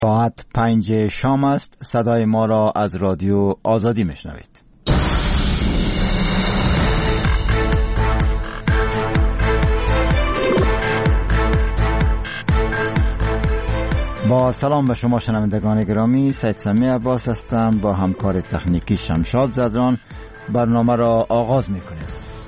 ساعت 5 شام است. صدای ما را از رادیو آزادی میشنوید. با سلام به شما شنوندگان گرامی، سید سمی عباس هستم. با همکار تکنیکی شمشاد زدران برنامه را آغاز میکنیم.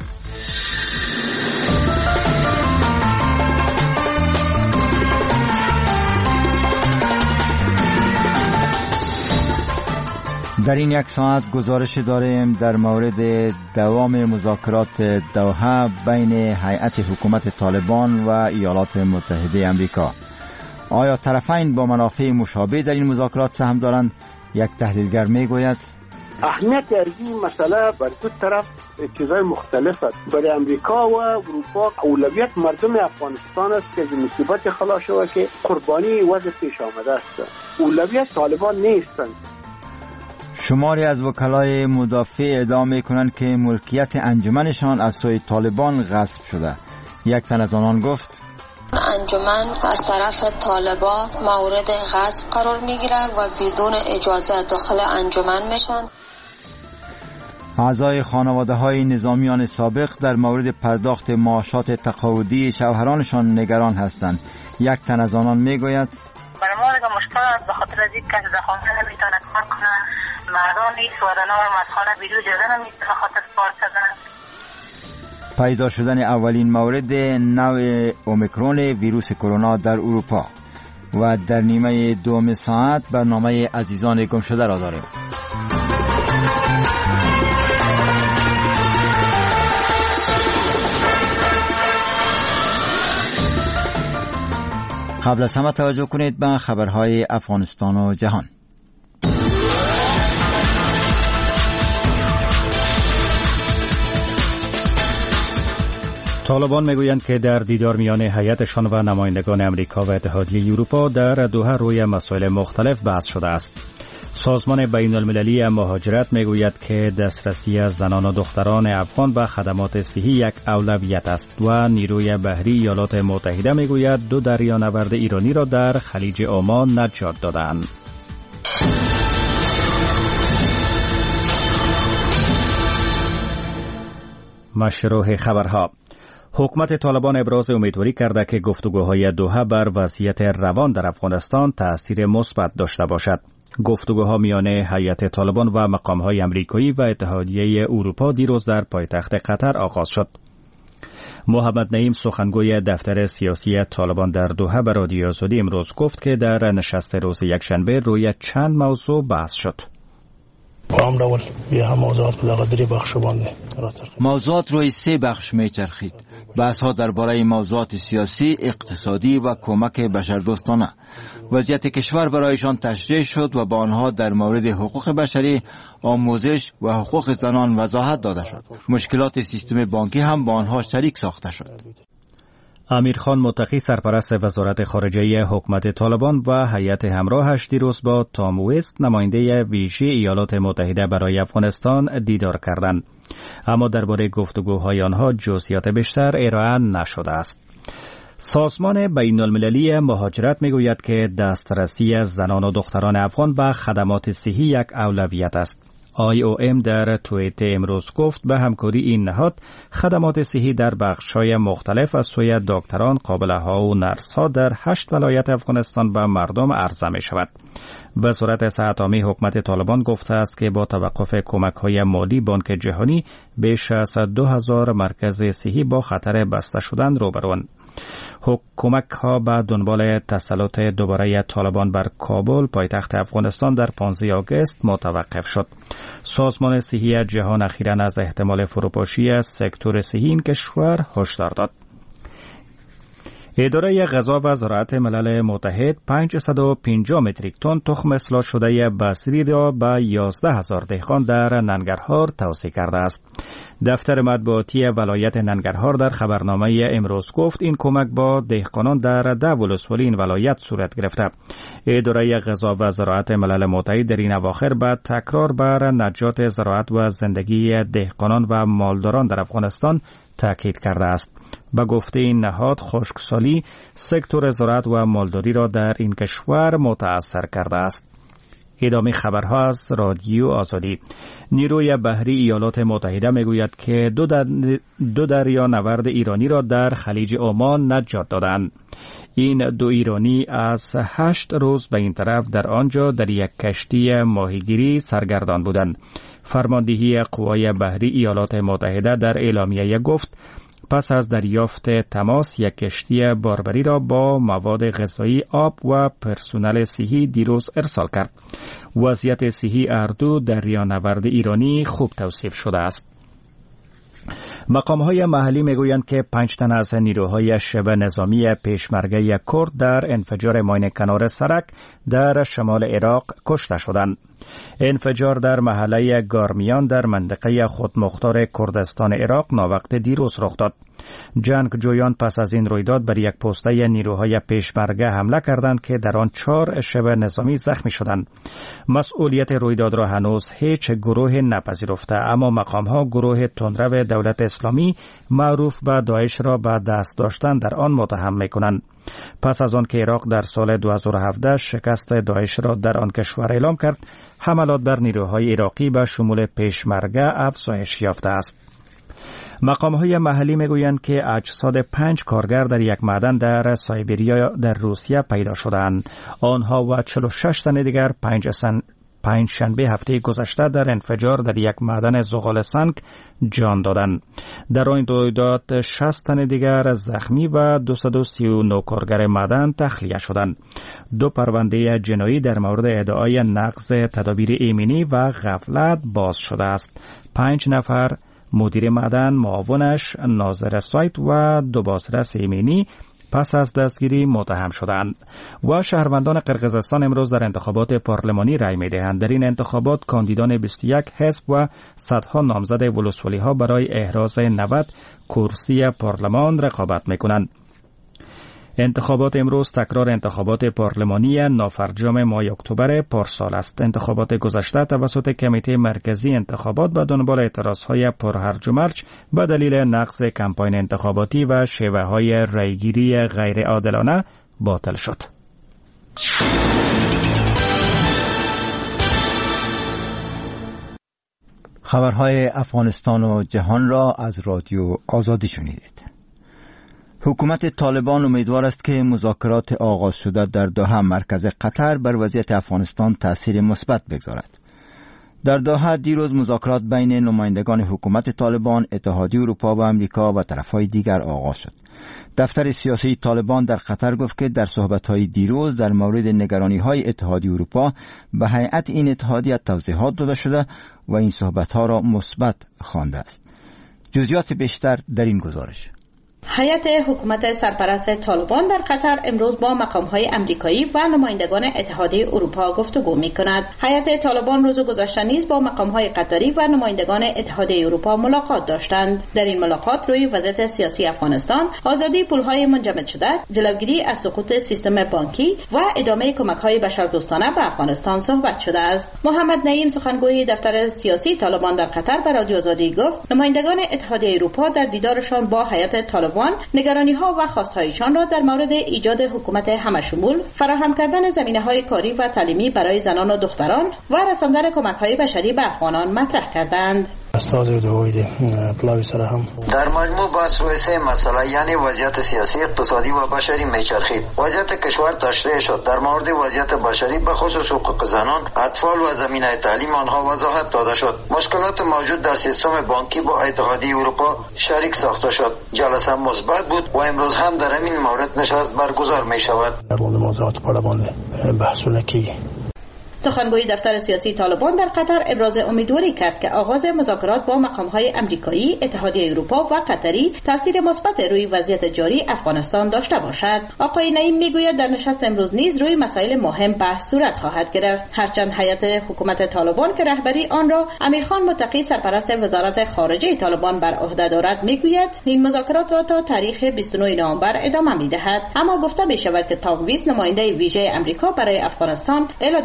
در این یک ساعت گزارش داریم در مورد دوام مذاکرات دوحه بین هیئت حکومت طالبان و ایالات متحده آمریکا. آیا طرفین با منافع مشابه در این مذاکرات سهم دارند؟ یک تحلیلگر میگوید اهمیت این مسئله بر دو طرف چیزای مختلف است. برای امریکا و اروپا اولویت مردم افغانستان است که از مصیبت خلاص شود که قربانی وضع پیش آمده است. اولویت طالبان نیستند. شماری از وکلای مدافع ادعا می‌کنند که ملکیت انجمنشان از سوی طالبان غصب شده. یک تن از آنان گفت انجمن از طرف طالبان مورد غصب قرار می‌گیرد و بدون اجازه داخل انجمن میشن. اعضای خانواده‌های نظامیان سابق در مورد پرداخت معاشات تقاعدی شوهرانشان نگران هستند. یک تن از آنان میگوید برای ما دیگه مشکل است، به خاطر از این که در خانه نمیتونه کار کنه، مردان نیست و در نام از خانه بیرون جزه نمیتونه به خاطر کار کردن. پیدا شدن اولین مورد نوع اومیکرون ویروس کرونا در اروپا. و در نیمه دوم ساعت برنامه عزیزان گم شده را داریم. قبل از همه توجه کنید به خبرهای افغانستان و جهان. طالبان میگویند که در دیدار میان هیئتشان و نمایندگان امریکا و اتحادیه اروپا در دوحه روی مسائل مختلف بحث شده است. سازمان بین المللی مهاجرت میگوید که دسترسی زنان و دختران افغان به خدمات صحی یک اولویت است و نیروی بحری ایالات متحده میگوید 2 دریانورد ایرانی را در خلیج عمان نجات دادند. مشروع خبرها. حکومت طالبان ابراز امیدواری کرده که گفتگوهای دوحه بر وضعیت روان در افغانستان تأثیر مثبت داشته باشد. گفتگوها میان هیئت طالبان و مقامهای امریکایی و اتحادیه اروپا دیروز در پایتخت قطر آغاز شد. محمد نعیم سخنگوی دفتر سیاسی طالبان در دوحه به رادیو آزادی امروز گفت که در نشست روز یکشنبه روی چند موضوع بحث شد. موضوعات روی 3 بخش میچرخید. بحث‌ها درباره موضوعات سیاسی، اقتصادی و کمک بشردوستانه. وضعیت کشور برایشان تشریح شد و با آنها در مورد حقوق بشری، آموزش و حقوق زنان وضاحت داده شد. مشکلات سیستم بانکی هم با آنها شریک ساخته شد. امیر خان متقی سرپرست وزارت خارجه حکومت طالبان و هیئت همراهش دیروز با تام وست نماینده ویژه ایالات متحده برای افغانستان دیدار کردند. اما درباره گفتگوهای آنها جزئیات بیشتر ارائه نشده است. سازمان بین المللی مهاجرت میگوید که دسترسی زنان و دختران افغان به خدمات صحی یک اولویت است. IOM در توییت امروز گفت به همکاری این نهاد خدمات صحی در بخش‌های مختلف از سوی دکتران، قابله‌ها و نرس‌ها در 8 ولایت افغانستان به مردم عرضه می‌شود. وزارت صحت عامه حکومت طالبان گفته است که با توقف کمک‌های مالی بانک جهانی بیش از 2000 مرکز صحی با خطر بسته شدن روبروند. کمک ها به دنبال تسلط دوباره طالبان بر کابل پایتخت افغانستان در 15 آگوست متوقف شد. سازمان صحی جهان اخیراً از احتمال فروپاشی از سکتور صحی این کشور هشدار داد. اداره غذا و زراعت ملل متحد 550 متریک تن تخم اصلاح شده بصری را به 11000 دهقان در ننگرهار توزیع کرده است. دفتر مطبوعاتی ولایت ننگرهار در خبرنامه امروز گفت این کمک با دهقانان در 10 ولسوالی این ولایت صورت گرفته. اداره غذا و زراعت ملل متحد در این اواخر بعد تکرار بر نجات زراعت و زندگی دهقانان و مالداران در افغانستان تاکید کرده است. به گفته این نهاد، خشکسالی سکتور زراعت و مالداری را در این کشور متاثر کرده است. ادامه خبرها از رادیو آزادی. نیروی بحری ایالات متحده میگوید که دو دریانورد ایرانی را در خلیج عمان نجات دادند. این دو ایرانی از 8 روز به این طرف در آنجا در یک کشتی ماهیگیری سرگردان بودند. فرماندهی قوای بحری ایالات متحده در اعلامیه گفت پس از دریافت تماس یک کشتی باربری را با مواد غذایی، آب و پرسنل صحی دیروز ارسال کرد. وضعیت صحی هر دو دریانورد ایرانی خوب توصیف شده است. مقام‌های محلی میگویند که 5 تن از نیروهای شبه نظامی پیشمرگه کرد در انفجار ماین کنار سرک در شمال عراق کشته شدند. انفجار در محله گارمیان در منطقه خودمختار کردستان عراق ناوقت دیروز رخ داد. جنگجویان پس از این رویداد بر یک پسته نیروهای پیشمرگه حمله کردند که در آن 4 شبه نظامی زخمی شدند. مسئولیت رویداد را هنوز هیچ گروه نپذیرفته، اما مقام‌ها گروه تندرو دولت اسلامی معروف به داعش را به دست داشتن در آن متهم می‌کنند. پس از آن که عراق در سال 2017 شکست داعش را در آن کشور اعلام کرد، حملات بر نیروهای عراقی به شمول پیشمرگه افزایش یافته است. مقام‌های محلی میگویند که اجساد 5 کارگر در یک معدن در سایبریا در روسیه پیدا شدند. آنها و 46 تن دیگر 5 شنبه هفته گذشته در انفجار در یک معدن زغال سنگ جان دادند. در این رویداد 60 تن دیگر زخمی و 239 کارگر معدن تخلیه شدند. 2 پرونده جنایی در مورد ادعای نقض تدابیر ایمنی و غفلت باز شده است. 5 نفر مدیر معدن، معاونش، ناظر سایت و 2 بازرس ایمنی پس از دستگیری متهم شدند. و شهروندان قرقیزستان امروز در انتخابات پارلمانی رای می‌دهند. در این انتخابات کاندیدان 21 حزب و صدها نامزد ولسوالی‌ها برای احراز 90 کرسی پارلمان رقابت می‌کنند. انتخابات امروز تکرار انتخابات پارلمانی نافرجام ماه اکتبر پارسال است. انتخابات گذشته توسط کمیته مرکزی انتخابات به دنبال اعتراضهای پرهرج و مرج به دلیل نقض کمپاین انتخاباتی و شیوه‌های رایگیری غیر عادلانه باطل شد. خبرهای افغانستان و جهان را از رادیو آزادی شنیدید. حکومت طالبان امیدوار است که مذاکرات آغاز شده در دوحه مرکز قطر بر وضعیت افغانستان تأثیر مثبت بگذارد. در دوحه دیروز مذاکرات بین نمایندگان حکومت طالبان، اتحادیه اروپا و امریکا و طرفهای دیگر آغاز شد. دفتر سیاسی طالبان در قطر گفت که در صحبت‌های دیروز در مورد نگرانی‌های اتحادیه اروپا به هیئت این اتحادیه توضیحات داده شده و این صحبت‌ها را مثبت خوانده است. جزئیات بیشتر در این گزارش. هیئت حکومت سرپرست طالبان در قطر امروز با مقام‌های آمریکایی و نمایندگان اتحادیه اروپا گفتگو می‌کند. هیئت طالبان روز گذشته نیز با مقام‌های قطری و نمایندگان اتحادیه اروپا ملاقات داشتند. در این ملاقات روی وضعیت سیاسی افغانستان، آزادی پول‌های منجمد شده، جلوگیری از سقوط سیستم بانکی و ادامه کمک‌های بشردوستانه به افغانستان صحبت شده است. محمد نعیم سخنگوی دفتر سیاسی طالبان در قطر به رادیو آزادی گفت نمایندگان اتحادیه اروپا در دیدارشان با هیئت طالبان نگرانی‌ها و خواست‌هایشان را در مورد ایجاد حکومت همشمول، فراهم کردن زمینه‌های کاری و تعلیمی برای زنان و دختران و رساندن کمک‌های بشری به افغانان مطرح کردند. در مجموع بحث روی 3 مسئله یعنی وضعیت سیاسی، اقتصادی و بشری میچرخید. وضعیت کشور تشریح شد. در مورد وضعیت بشری به خصوص حقوق زنان، اطفال و زمینه تعلیم آنها وضاحت داده شد. مشکلات موجود در سیستم بانکی با اتحادیه اروپا شریک ساخته شد. جلسه مثبت بود و امروز هم در این مورد نشست برگزار می شود. سخنگوی دفتر سیاسی طالبان در قطر ابراز امیدواری کرد که آغاز مذاکرات با مقام‌های آمریکایی، اتحادیه اروپا و قطری تاثیر مثبت روی وضعیت جاری افغانستان داشته باشد. آقای نعیم میگوید در نشست امروز نیز روی مسائل مهم بحث صورت خواهد گرفت. هرچند هیئت حکومت طالبان که رهبری آن را امیرخان متقی سرپرست وزارت خارجه طالبان بر عهده دارد میگوید این مذاکرات را تا تاریخ 29 نوامبر ادامه میدهد، اما گفته می شود که تام ویس نماینده ویژه آمریکا برای افغانستان الی 2 هفته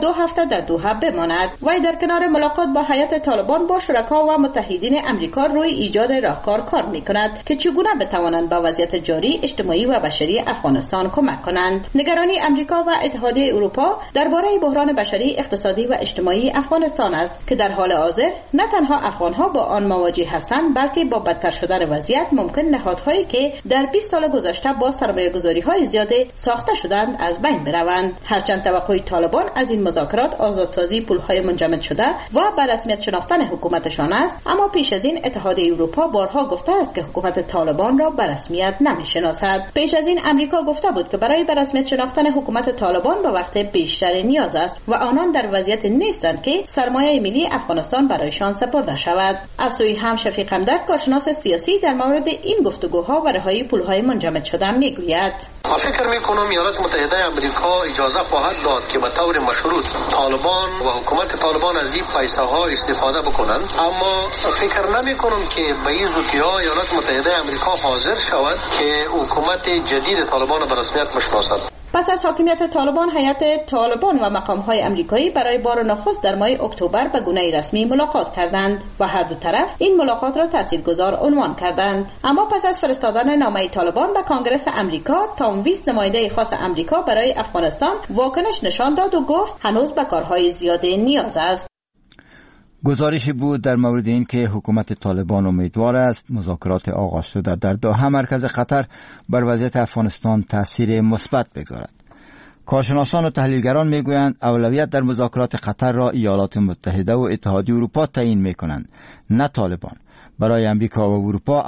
در دوحه بماند. وی در کنار ملاقات با هیئت طالبان با شرکا و متحدین امریکا روی ایجاد راهکار کار می‌کند که چگونه بتوانند با وضعیت جاری اجتماعی و بشری افغانستان کمک کنند. نگرانی امریکا و اتحادیه اروپا درباره بحران بشری، اقتصادی و اجتماعی افغانستان است که در حال حاضر نه تنها افغان‌ها با آن مواجه هستند، بلکه با بدتر شدن وضعیت ممکن نهادهایی که در 20 سال گذشته با سرمایه‌گذاری‌های زیاد ساخته شدند از بین بروند. هرچند توقع طالبان از این مذاکرات آزادسازی پول‌های منجمد شده و به رسمیت شناختن حکومتشان است، اما پیش از این اتحادیه اروپا بارها گفته است که حکومت طالبان را به رسمیت نمی‌شناسد. پیش از این امریکا گفته بود که برای به رسمیت شناختن حکومت طالبان به وقت بیشتر نیاز است و آنان در وضعیت نیستند که سرمایه ملی افغانستان برایشان سپرده شود. از سوی هم شفیق همدرد کارشناس سیاسی در مورد این گفتگوها و رهایی پول‌های منجمد شده میگوید: من فکر می‌کنم ایالات متحده آمریکا اجازه خواهد داد که به طور مشروط طالبان و حکومت طالبان از این پیسه‌ها استفاده بکنند، اما فکر نمی‌کنم که به این زودی‌ها ایالات متحده آمریکا حاضر شود که حکومت جدید طالبان را به رسمیت بشناسد. پس از حاکمیت طالبان، هیئت طالبان و مقام‌های آمریکایی برای بار نخست در ماه اکتبر به گونه رسمی ملاقات کردند و هر دو طرف این ملاقات را تاثیرگذار عنوان کردند. اما پس از فرستادن نامه طالبان به کنگره آمریکا، تام ویس نماینده خاص آمریکا برای افغانستان واکنش نشان داد و گفت هنوز به کارهای زیاده نیاز است. گزارشی بود در مورد این که حکومت طالبان امیدوار است مذاکرات آغاز شده در دوحه مرکز قطر بر وضعیت افغانستان تاثیر مثبت بگذارد. کارشناسان و تحلیلگران میگویند اولویت در مذاکرات قطر را ایالات متحده و اتحادیه اروپا تعیین میکنند، نه طالبان. برای امریکا و اروپا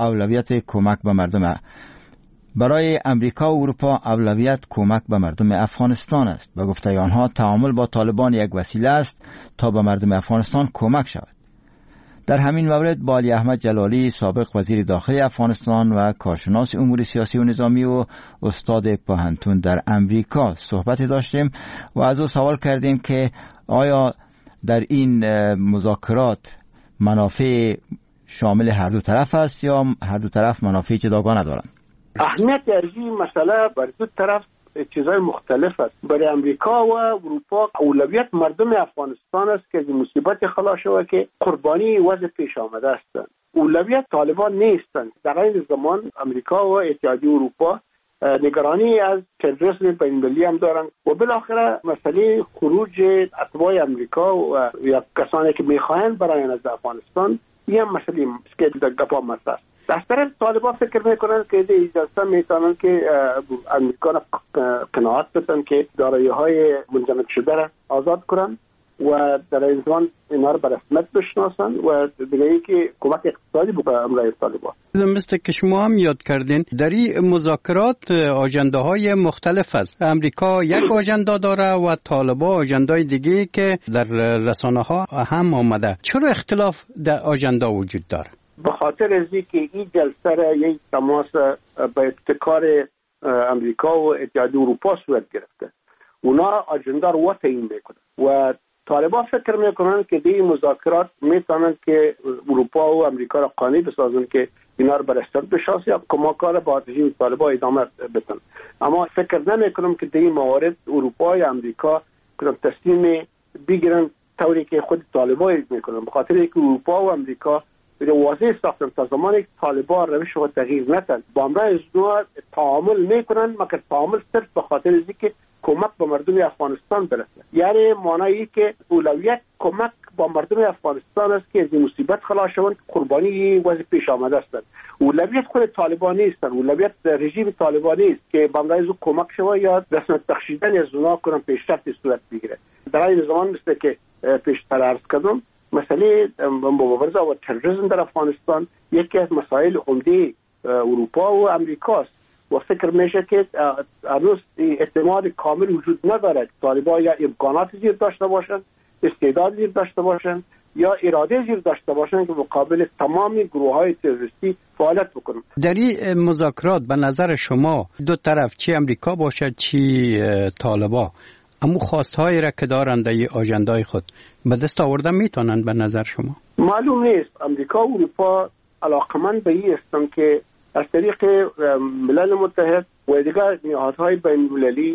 اولویت کمک به مردم افغانستان است. به گفته آنها تعامل با طالبان یک وسیله است تا به مردم افغانستان کمک شود. در همین مورد با علی احمد جلالی، سابق وزیر داخلی افغانستان و کارشناس امور سیاسی و نظامی و استاد پوهنتون در امریکا صحبت داشتیم و از او سوال کردیم که آیا در این مذاکرات منافع شامل هر دو طرف است یا هر دو طرف منافع جداگانه دارند؟ اهمیت این مسئله برای دو طرف چیزای مختلف است. برای امریکا و اروپا اولویت مردم افغانستان است که از مصیبت خلاص شود که قربانی وضع پیش آمده هستند. اولویت طالبان نیستند. در این زمان امریکا و اتحادیه اروپا نگرانی از تروریسم بین‌المللی هم دارند و بالاخره مسئله خروج اتباع امریکا و یا کسانی که می‌خواهند برای از افغانستان این مسئله که در گپا مطرح است. از طرف طالبان فکر میکنند که اجازه میتونن که امریکا را قناعت بدن که دارایی‌های منجمد شده را آزاد کنن و در این زمان اینا را به رسمیت بشناسن و دیگه ای که کمک اقتصادی بکنن امرای طالبان. مثل که شما هم یاد کردین در این مذاکرات آژنده‌های مختلف است. امریکا یک آژنده داره و طالبان آژنده‌های دیگه که در رسانه‌ها هم آمده. چرا اختلاف در آژنده وجود داره؟ به خاطر از اینکه این جلسه را یک تماس به ابتکار امریکا و اتحادیه اروپا صورت گرفته. اونا اجنده رو تعیین میکنن و طالبان فکر میکنن که این مذاکرات میتونن که اروپا و امریکا را قانع بسازن که اینا رو برشتر بشناسن یا کمکار با رژیم طالبان ادامه بدن. اما فکر نمیکنم که این موارد اروپا یا امریکا تصمیم بگیرن طوری که خود طالبان میکنن. به خاطر اینکه اروپا و امریکا واضح ساختن تا زمانی که طالبان روش خود تغییر ندن با امرای ازدواج تعامل میکنن، مگر تعامل صرف به خاطر از اینکه کمک به مردم افغانستان برسه. یعنی معنی که اولویت کمک با مردم افغانستان است که از این مصیبت خلاص شوند، قربانی وضع پیش آمده هستند. اولویت خود طالبان نیستن، اولویت رژیم طالبانی است که با امرای کمک شود یا رسمیت بخشیدن از اونا کنن پیشرفت صورت بگیره. در این زمان مثل که پیشتر عرض کردم مسئله مبارزه و تروریسم در افغانستان یکی از مسائل عمده اروپا و امریکاست و فکر میشه که هنوز اعتماد کامل وجود نداره که طالبان یا امکانات زیر داشته باشند، استعداد زیر داشته باشند یا اراده زیر داشته باشند که مقابل تمامی گروه‌های تروریستی فعالیت بکنند. در این مذاکرات به نظر شما دو طرف چی امریکا باشد چی طالبان اما خواستهایی را که دارند در آژندای خود به دست آوردن میتونن به نظر شما؟ معلوم نیست. امریکا و اروپا علاقمند به این هستند که از طریق ملل متحد و دیگر نهادهای بین‌المللی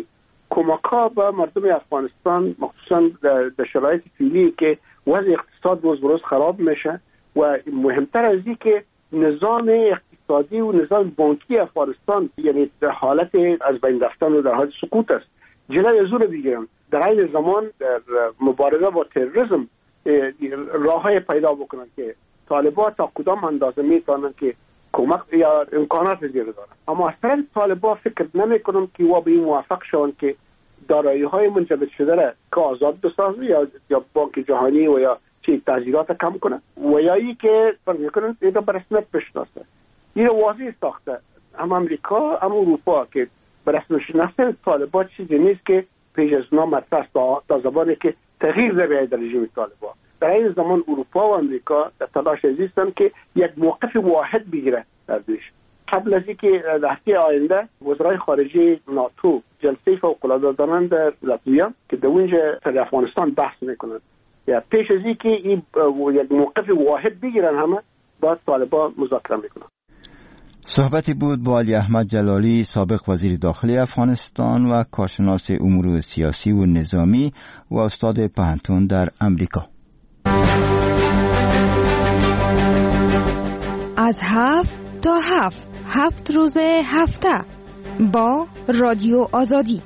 کمک‌ها به مردم افغانستان مخصوصا در شرایط فعلی که وضع اقتصاد روز خراب میشه و مهمتر از این که نظام اقتصادی و نظام بانکی افغانستان یعنی در حالت از بین رفتن و در حالت سقوط است، جلوی از اون بگیرن. در این زمان در مبارزه با تروریسم راههای پیدا بکنن که طالبان تا کدام اندازه میتونن که کمک یا امکانات زیاده دارن. اما از طرف طالبان فکر نمیکنم که و به این موافق شون که دارایی‌های منجمد شده را که آزاد بسازه یا بانک جهانی و یا چی تجهیزات کم کنه و یا ای که فرض میکنن اینا به رسمیت بشناسه. این واضح ساخته هم امریکا هم اروپا که به رسمیت شناختن طالبان چیزی نیست که پیش از اونا مطرح تا زمانی که تغییر بیاید در رژیم طالبان. در این زمان اروپا و امریکا در تلاش هستند که یک موقف واحد بگیره در دیش. قبل از اینکه در هفته آینده وزرای خارجه ناتو جلسه فوق‌العاده دارند در لاتویا که در اونجا سر افغانستان بحث میکنند. یا پیش از اینکه این یک موقف واحد بگیرن همه با طالبان مذاکره میکنند. صحبتی بود با علی احمد جلالی، سابق وزیر داخلی افغانستان و کارشناس امور سیاسی و نظامی و استاد پوهنتون در امریکا. از 7 تا 7 روز هفته با رادیو آزادی.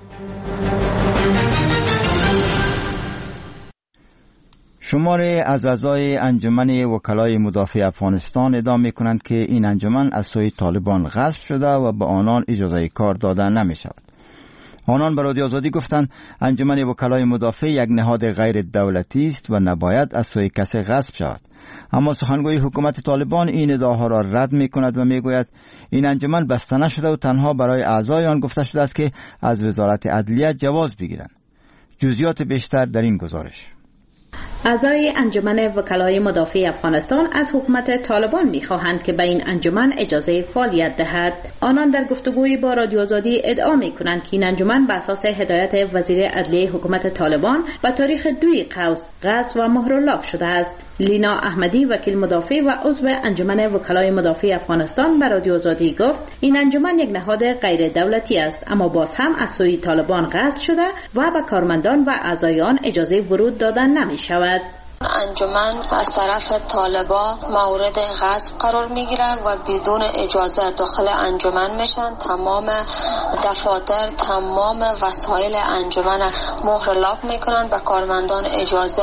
شماری از اعضای انجمن وکلای مدافع افغانستان ادعا می‌کنند که این انجمن از سوی طالبان غصب شده و به آنان اجازه کار داده نمی شود. آنان به رادیو آزادی گفتند انجمن وکلای مدافع یک نهاد غیر دولتی است و نباید از سوی کسی غصب شود. اما سخنگوی حکومت طالبان این ادعاها را رد می‌کند و میگوید این انجمن بسته نشده و تنها برای اعضای آن گفته شده است که از وزارت عدلیه جواز بگیرند. جزئیات بیشتر در این گزارش. اعضای انجمن وکلای مدافع افغانستان از حکومت طالبان می‌خواهند که به این انجمن اجازه فعالیت دهد. آنان در گفتگویی با رادیو آزادی ادعا می‌کنند که این انجمن بر اساس هدایت وزیر عدلیه حکومت طالبان به تاریخ 2 قوس غصب و مهراللاک شده است. لینا احمدی وکیل مدافع و عضو انجمن وکلای مدافع افغانستان به رادیو آزادی گفت این انجمن یک نهاد غیر دولتی است اما باز هم از سوی طالبان غصب شده و به کارمندان و اعضای آن اجازه ورود دادن نمی‌شود. انجمن از طرف طالبا مورد غصب قرار میگیره و بدون اجازه داخل انجمن میشن. تمام دفاتر، تمام وسایل انجمن مهر لاک میکنن. به کارمندان اجازه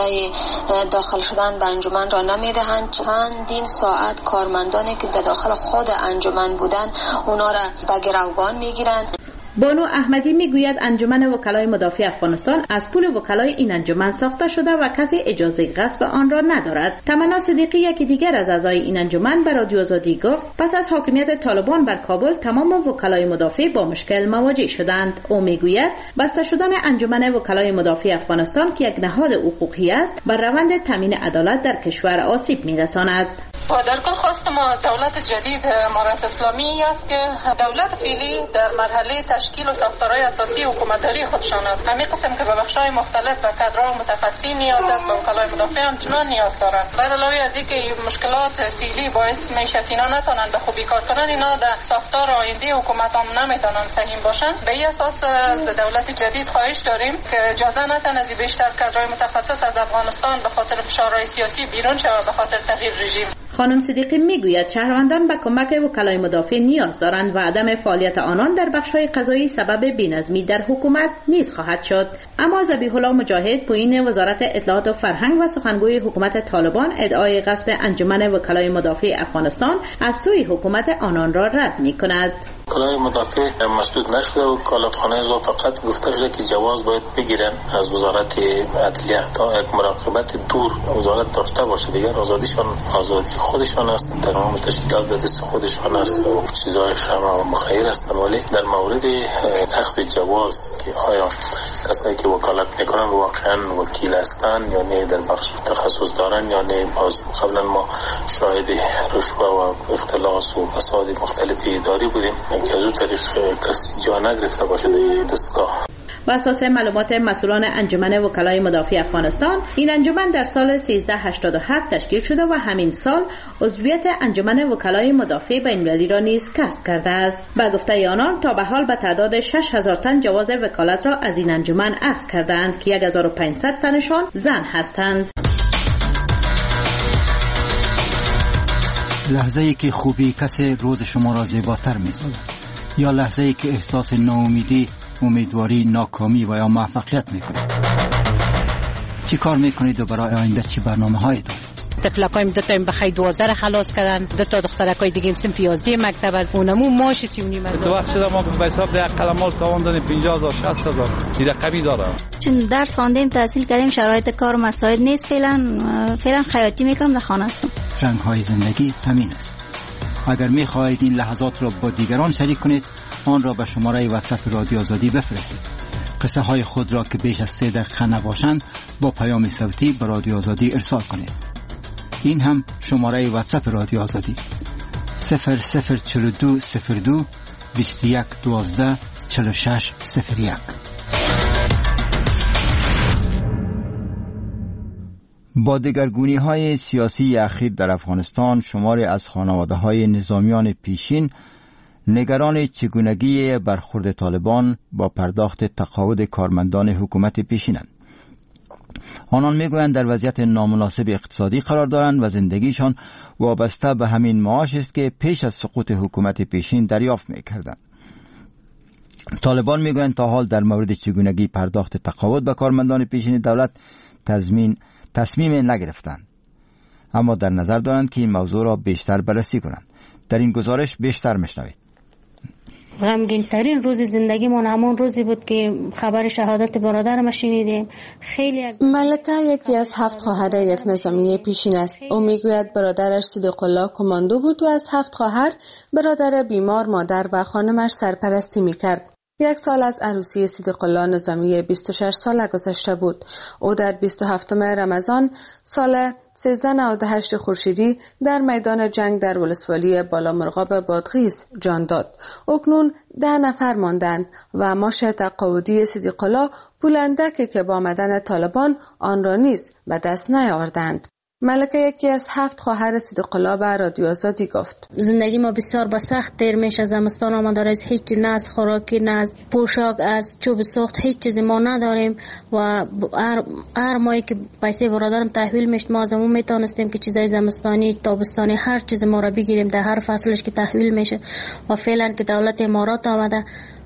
داخل شدن به انجمن را نمیدهند. چندین ساعت کارمندانی که در داخل خود انجمن بودن اونا را به گروگان میگیرن. بانو احمدی میگوید انجمن وکلای مدافع افغانستان از پول وکلای این انجمن ساخته شده و کسی اجازه غصب آن را ندارد. تمنا صدیقی یکی دیگر از اعضای این انجمن به رادیو آزادی گفت پس از حاکمیت طالبان بر کابل تمام وکلای مدافع با مشکل مواجه شدند. او میگوید بسته شدن انجمن وکلای مدافع افغانستان که یک نهاد حقوقی است بر روند تامین عدالت در کشور آسیب میرساند. و در کل خواست ما از دولت جدید امارت اسلامی است که دولت فعلی در مرحله تشکیل و ساختارهای اساسی حکومتداری خودشان است. همین قسم که به بخش‌های مختلف و کادرها متخصصی نیاز است، به وکلای مدافع همچنان نیاز دارند. بر علاوه از اینکه مشکلات فعلی باعث میشه که اینا نتونن به خوبی کار کنن، اینا در ساختار آینده حکومت هم نمیتونن سهیم باشن. به این اساس از دولت جدید خواهش داریم که اجازه ندن از بیشتر کادرهای متخصص از افغانستان به خاطر فشارهای سیاسی بیرون شود به خاطر تغییر رژیم. خانم صدیقی میگوید شهروندان به کمک وکلای مدافع نیاز دارند و عدم فعالیت آنان در بخش‌های قضایی سبب بی‌نظمی در حکومت نیز خواهد شد. اما ذبیح الله مجاهد پایین وزارت اطلاعات و فرهنگ و سخنگوی حکومت طالبان ادعای غصب انجمن وکلای مدافع افغانستان از سوی حکومت آنان را رد می‌کند. وکلای مدافع مسدود نشده و وکالتخانه ازا فقط گفته شده که جواز باید بگیرن از وزارت عدلیه تا یک مراقبت دور وزارت داشته باشه. دیگر آزادیشان آزادی خودشان است، تمام تشکیلات به دست خودشان است و چیزایش هم مخیر است. ولی در مورد اخذ جواز که آیا کسایی که وکالت میکنن واقعا وکیل هستند یا نه، در بخش تخصص دارن یا نه، باز قبلا ما شاهد رشوه و اختلاس و فساد مختلف اداری بودیم که از اون طریق کسی جا نگرفته باشه در دستگاه. بر اساس معلومات مسئولان انجمن وکلای مدافع افغانستان، این انجمن در سال 1387 تشکیل شده و همین سال عضویت انجمن وکلای مدافع بین‌المللی را نیز کسب کرده است. با گفته آنان تا به حال به تعداد 6000 تن جواز وکالت را از این انجمن اخذ کردند که 1500 تنشان زن هستند. لحظه‌ای که خوبی کسی روز شما را زیباتر می‌سازد، یا لحظه‌ای که احساس ناامیدی، امیدواری، ناکامی و یا موفقیت می‌کنید. چی کار می‌کنید و برای آینده چی برنامه‌هایی دارید؟ تفلکایم دو تا بخیر 12 خلاص کردن، دو تا دخترکای دیگه صنف 11 مکتب از اونمو ماش 39 هزار. تو وقت شده ما به حساب ده قلمال تاوان دادیم 50000 60000 این رقمی داره. چون درس خواندیم تحصیل کردیم شرایط کار مساعد نیست، فعلا خیاطی میکنم در خانه هستم. رنگ‌های زندگی همین است. اگر می‌خواهید این لحظات را با دیگران شریک کنید، آن را به شماره واتساپ رادیو آزادی بفرستید. قصه های خود را که بیش از 3 دقیقه نباشند با پیام صوتی به رادیو آزادی ارسال کنید. این هم شماره واتساپ رادیو آزادی 0042 02 21 12 46 01. با دگرگونی‌های سیاسی اخیر در افغانستان، شماری از خانواده‌های نظامیان پیشین نگران چگونگی برخورد طالبان با پرداخت تقاعد کارمندان حکومت پیشینند. آنان میگویند در وضعیت نامناسب اقتصادی قرار دارند و زندگیشان وابسته به همین معاش است که پیش از سقوط حکومت پیشین دریافت میکردند. طالبان میگویند تا حال در مورد چگونگی پرداخت تقاعد به کارمندان پیشین دولت تصمیم نگرفتند، اما در نظر دارند که این موضوع را بیشتر بررسی کنند. در این گزارش بیشتر میشنوید. غمگین ترین روز زندگیمون همون روزی بود که خبر شهادت برادرم شنیدیم. ملکه یکی از 7 خواهر یک نظامی پیشین است. او میگوید برادرش صدیق الله کماندو بود و از 7 خواهر برادر بیمار مادر و خانمش سرپرستی میکرد. 1 سال از عروسی صدیق الله نظامی 26 ساله گذشته بود. او در 27 رمضان سال 1398 خورشیدی در میدان جنگ در ولسوالی بالامرغاب بادغیس جان داد. اکنون 10 نفر ماندند و معاش تقاعدی صدیق الله پولندکی که با آمدن طالبان آن را نیز به دست نیاوردند. ملکه یکی از 7 خواهر صدیق الله به رادیو آزادی گفت: زندگی ما بسیار به سخت تیر میشه. زمستان آمده است، هیچ نه از خوراکی نه از پوشاک از چوب سوخت هیچ چیزی ما نداریم و هر ماهی که پیسه برادرم تحویل میشد ما از اون میتونستیم که چیزای زمستانی تابستانی هر چیز ما را بگیریم در هر فصلش که تحویل میشه. و فعلا که دولت امارات آمده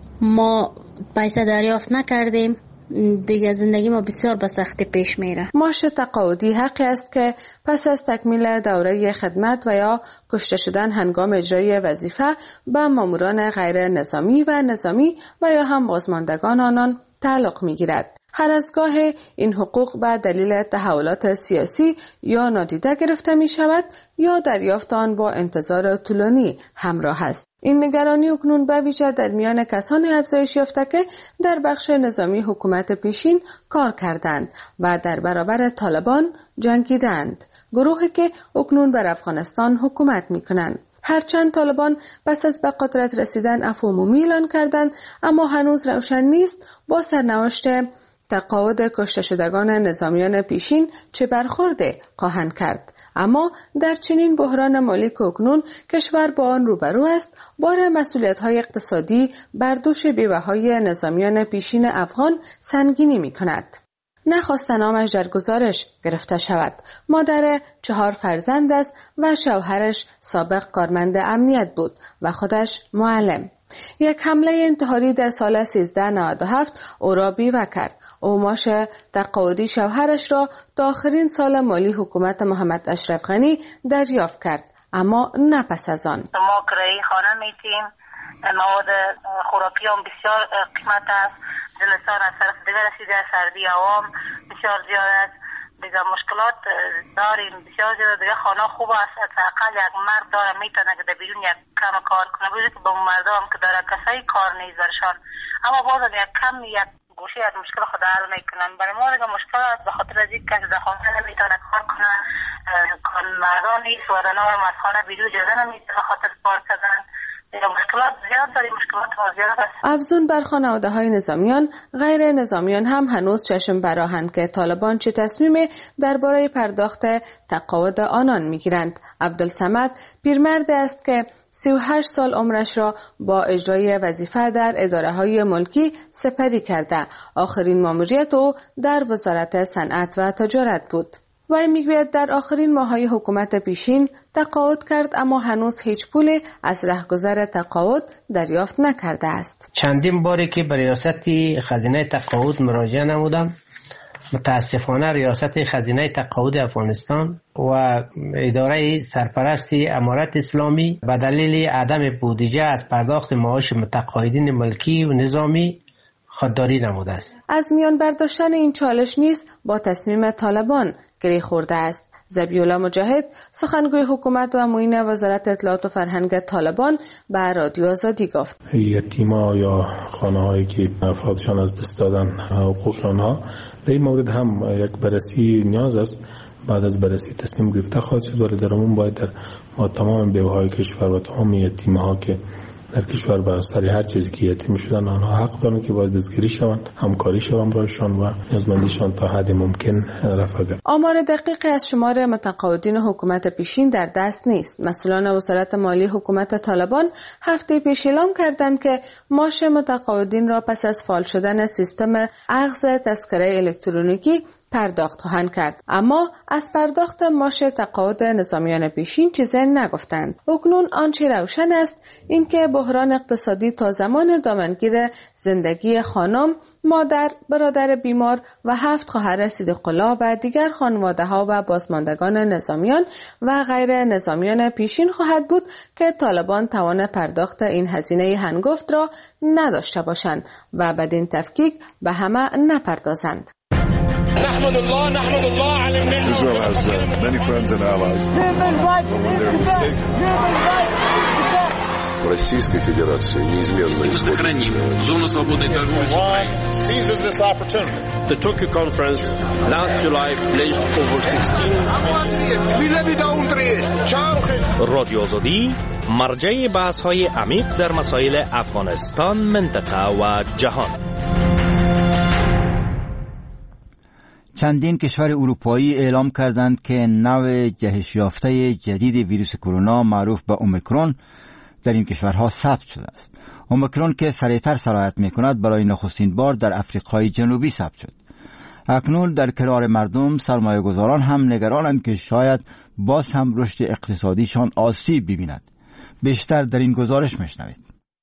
ما پیسه دریافت نکردیم. دیگه زندگی ما بسیار به سختی پیش میره. معاش تقاعدی حقی است که پس از تکمیل دوره خدمت و یا کشته شدن هنگام اجرای وظیفه به ماموران غیر نظامی و نظامی و یا هم بازماندگان آنان تعلق میگیرد. هر از گاه این حقوق به دلیل تحولات سیاسی یا نادیده گرفته می شود یا دریافت آن با انتظار طولانی همراه است. این نگرانی اکنون به ویژه در میان کسانی افزایش یافته که در بخش نظامی حکومت پیشین کار کردند و در برابر طالبان جنگیدند، گروهی که اکنون بر افغانستان حکومت می کنند. هرچند طالبان پس از به قدرت رسیدن عفو عمومی اعلان کردند، اما هنوز روشن نیست با سرنوشت تقاعد کشته شدگان نظامیان پیشین چه برخورده خواهند کرد. اما در چنین بحران مالی که اکنون کشور با آن روبرو است، بار مسئولیت‌های اقتصادی بر دوش بیوه‌های نظامیان پیشین افغان سنگینی می‌کند. نخواست نامش در گزارش گرفته شود. مادر 4 فرزند است و شوهرش سابق کارمند امنیت بود و خودش معلم. یک حمله انتحاری در سال 1397 او را بیوه کرد. او معاش تقاعدی شوهرش را تا آخرین سال مالی حکومت محمد اشرف غنی دریافت کرد، اما نه پس از آن. ما کرایه خانه میتیم، مواد خوراکی هم بسیار قیمت است. زمستان از طرف دیگر رسیده، سردی هوا بسیار زیاد است. دیگه مشکلات داریم بسیار زیاد. دیگه خانه خوب است، حداقل یک مرد داره میتونه که در بیرون یک کم کار کنه، بوده که به مردم هم که داره کسایی کار نیست برشان، اما بازم یک کم یک گوشه از مشکل خود حل میکنن. برای ما دیگه مشکل است به خاطر از این که در خانه نمیتونه کار کنه، مردان نیست و دنها از خانه بیرون اجازه نمیتونه خاطر کار کردن. مشکلات زیاد مشکلات واضح است. افزون بر خانواده‌های نظامیان، غیر نظامیان هم هنوز چشم براهند که طالبان چه تصمیمی درباره پرداخت تقاعد آنان میگیرند. عبدالصمد پیرمرد است که 38 سال عمرش را با اجرای وظیفه در اداره‌های ملکی سپری کرده. آخرین ماموریت او در وزارت صنعت و تجارت بود. وی میگوید در آخرین ماه‌های حکومت پیشین تقاعد کرد اما هنوز هیچ پولی از رهگذر تقاعد دریافت نکرده است. چندین باری که به ریاست خزینه تقاعد مراجعه نمودم. متاسفانه ریاست خزینه تقاعد افغانستان و اداره سرپرستی امارت اسلامی به دلیل عدم بودجه از پرداخت معاش متقاعدین ملکی و نظامی خودداری نموده است. از میان برداشتن این چالش نیز با تصمیم طالبان گره خورده است. ذبیح‌الله مجاهد سخنگوی حکومت و معین وزارت اطلاعات و فرهنگ طالبان به رادیو آزادی گفت: یتیما یا خانه‌هایی که افرادشان از دست دادن حقوق آنها، در این مورد هم یک بررسی نیاز است. بعد از بررسی تصمیم گرفته خواهد شد، ولی در عموم باید با تمام بیوه‌های کشور و تمام یتیم‌ها که در کشور به اثر هر چیزی که یتیم شدن آنها حق دارند که باید دستگیری شوند، همکاری شوند برایشان و نیازمندیشان تا حد ممکن رفع گردد. آمار دقیقی از شمار متقاعدین حکومت پیشین در دست نیست. مسئولان وزارت مالی حکومت طالبان هفته پیش اعلام کردند که معاش متقاعدین را پس از فعال شدن سیستم اخذ تذکره الکترونیکی پرداخت خواهند کرد، اما از پرداخت معاش تقاعد نظامیان پیشین چیزی نگفتند. اکنون آنچه روشن است اینکه بحران اقتصادی تا زمان دامنگیر زندگی خانم، مادر، برادر بیمار و 7 خواهر صدیق‌الله و دیگر خانواده‌ها و بازماندگان نظامیان و غیر نظامیان پیشین خواهد بود که طالبان توان پرداخت این هزینه هنگفت را نداشته باشند و بدین تفکیک به همه نپردازند. نحمد الله على النعمة. Israel has many friends and allies. When they're mistaken. Российской Федерации неизменно сохраним зону свободной торговли с Украиной. Seizes this opportunity. The Tokyo conference last July pledged over 16 رادیو آزادی مرجع بحث‌های عمیق در مسائل افغانستان، منطقه و جهان. چندین کشور اروپایی اعلام کردند که نوع جهش یافته جدید ویروس کرونا معروف به اومیکرون در این کشورها ثبت شده است. اومیکرون که سریعتر سرایت می‌کند برای نخستین بار در آفریقای جنوبی ثبت شد. اکنون در کنار مردم سرمایه‌گذاران هم نگرانند که شاید باز هم رشد اقتصادیشان آسیب ببیند. بیشتر در این گزارش میشنوید.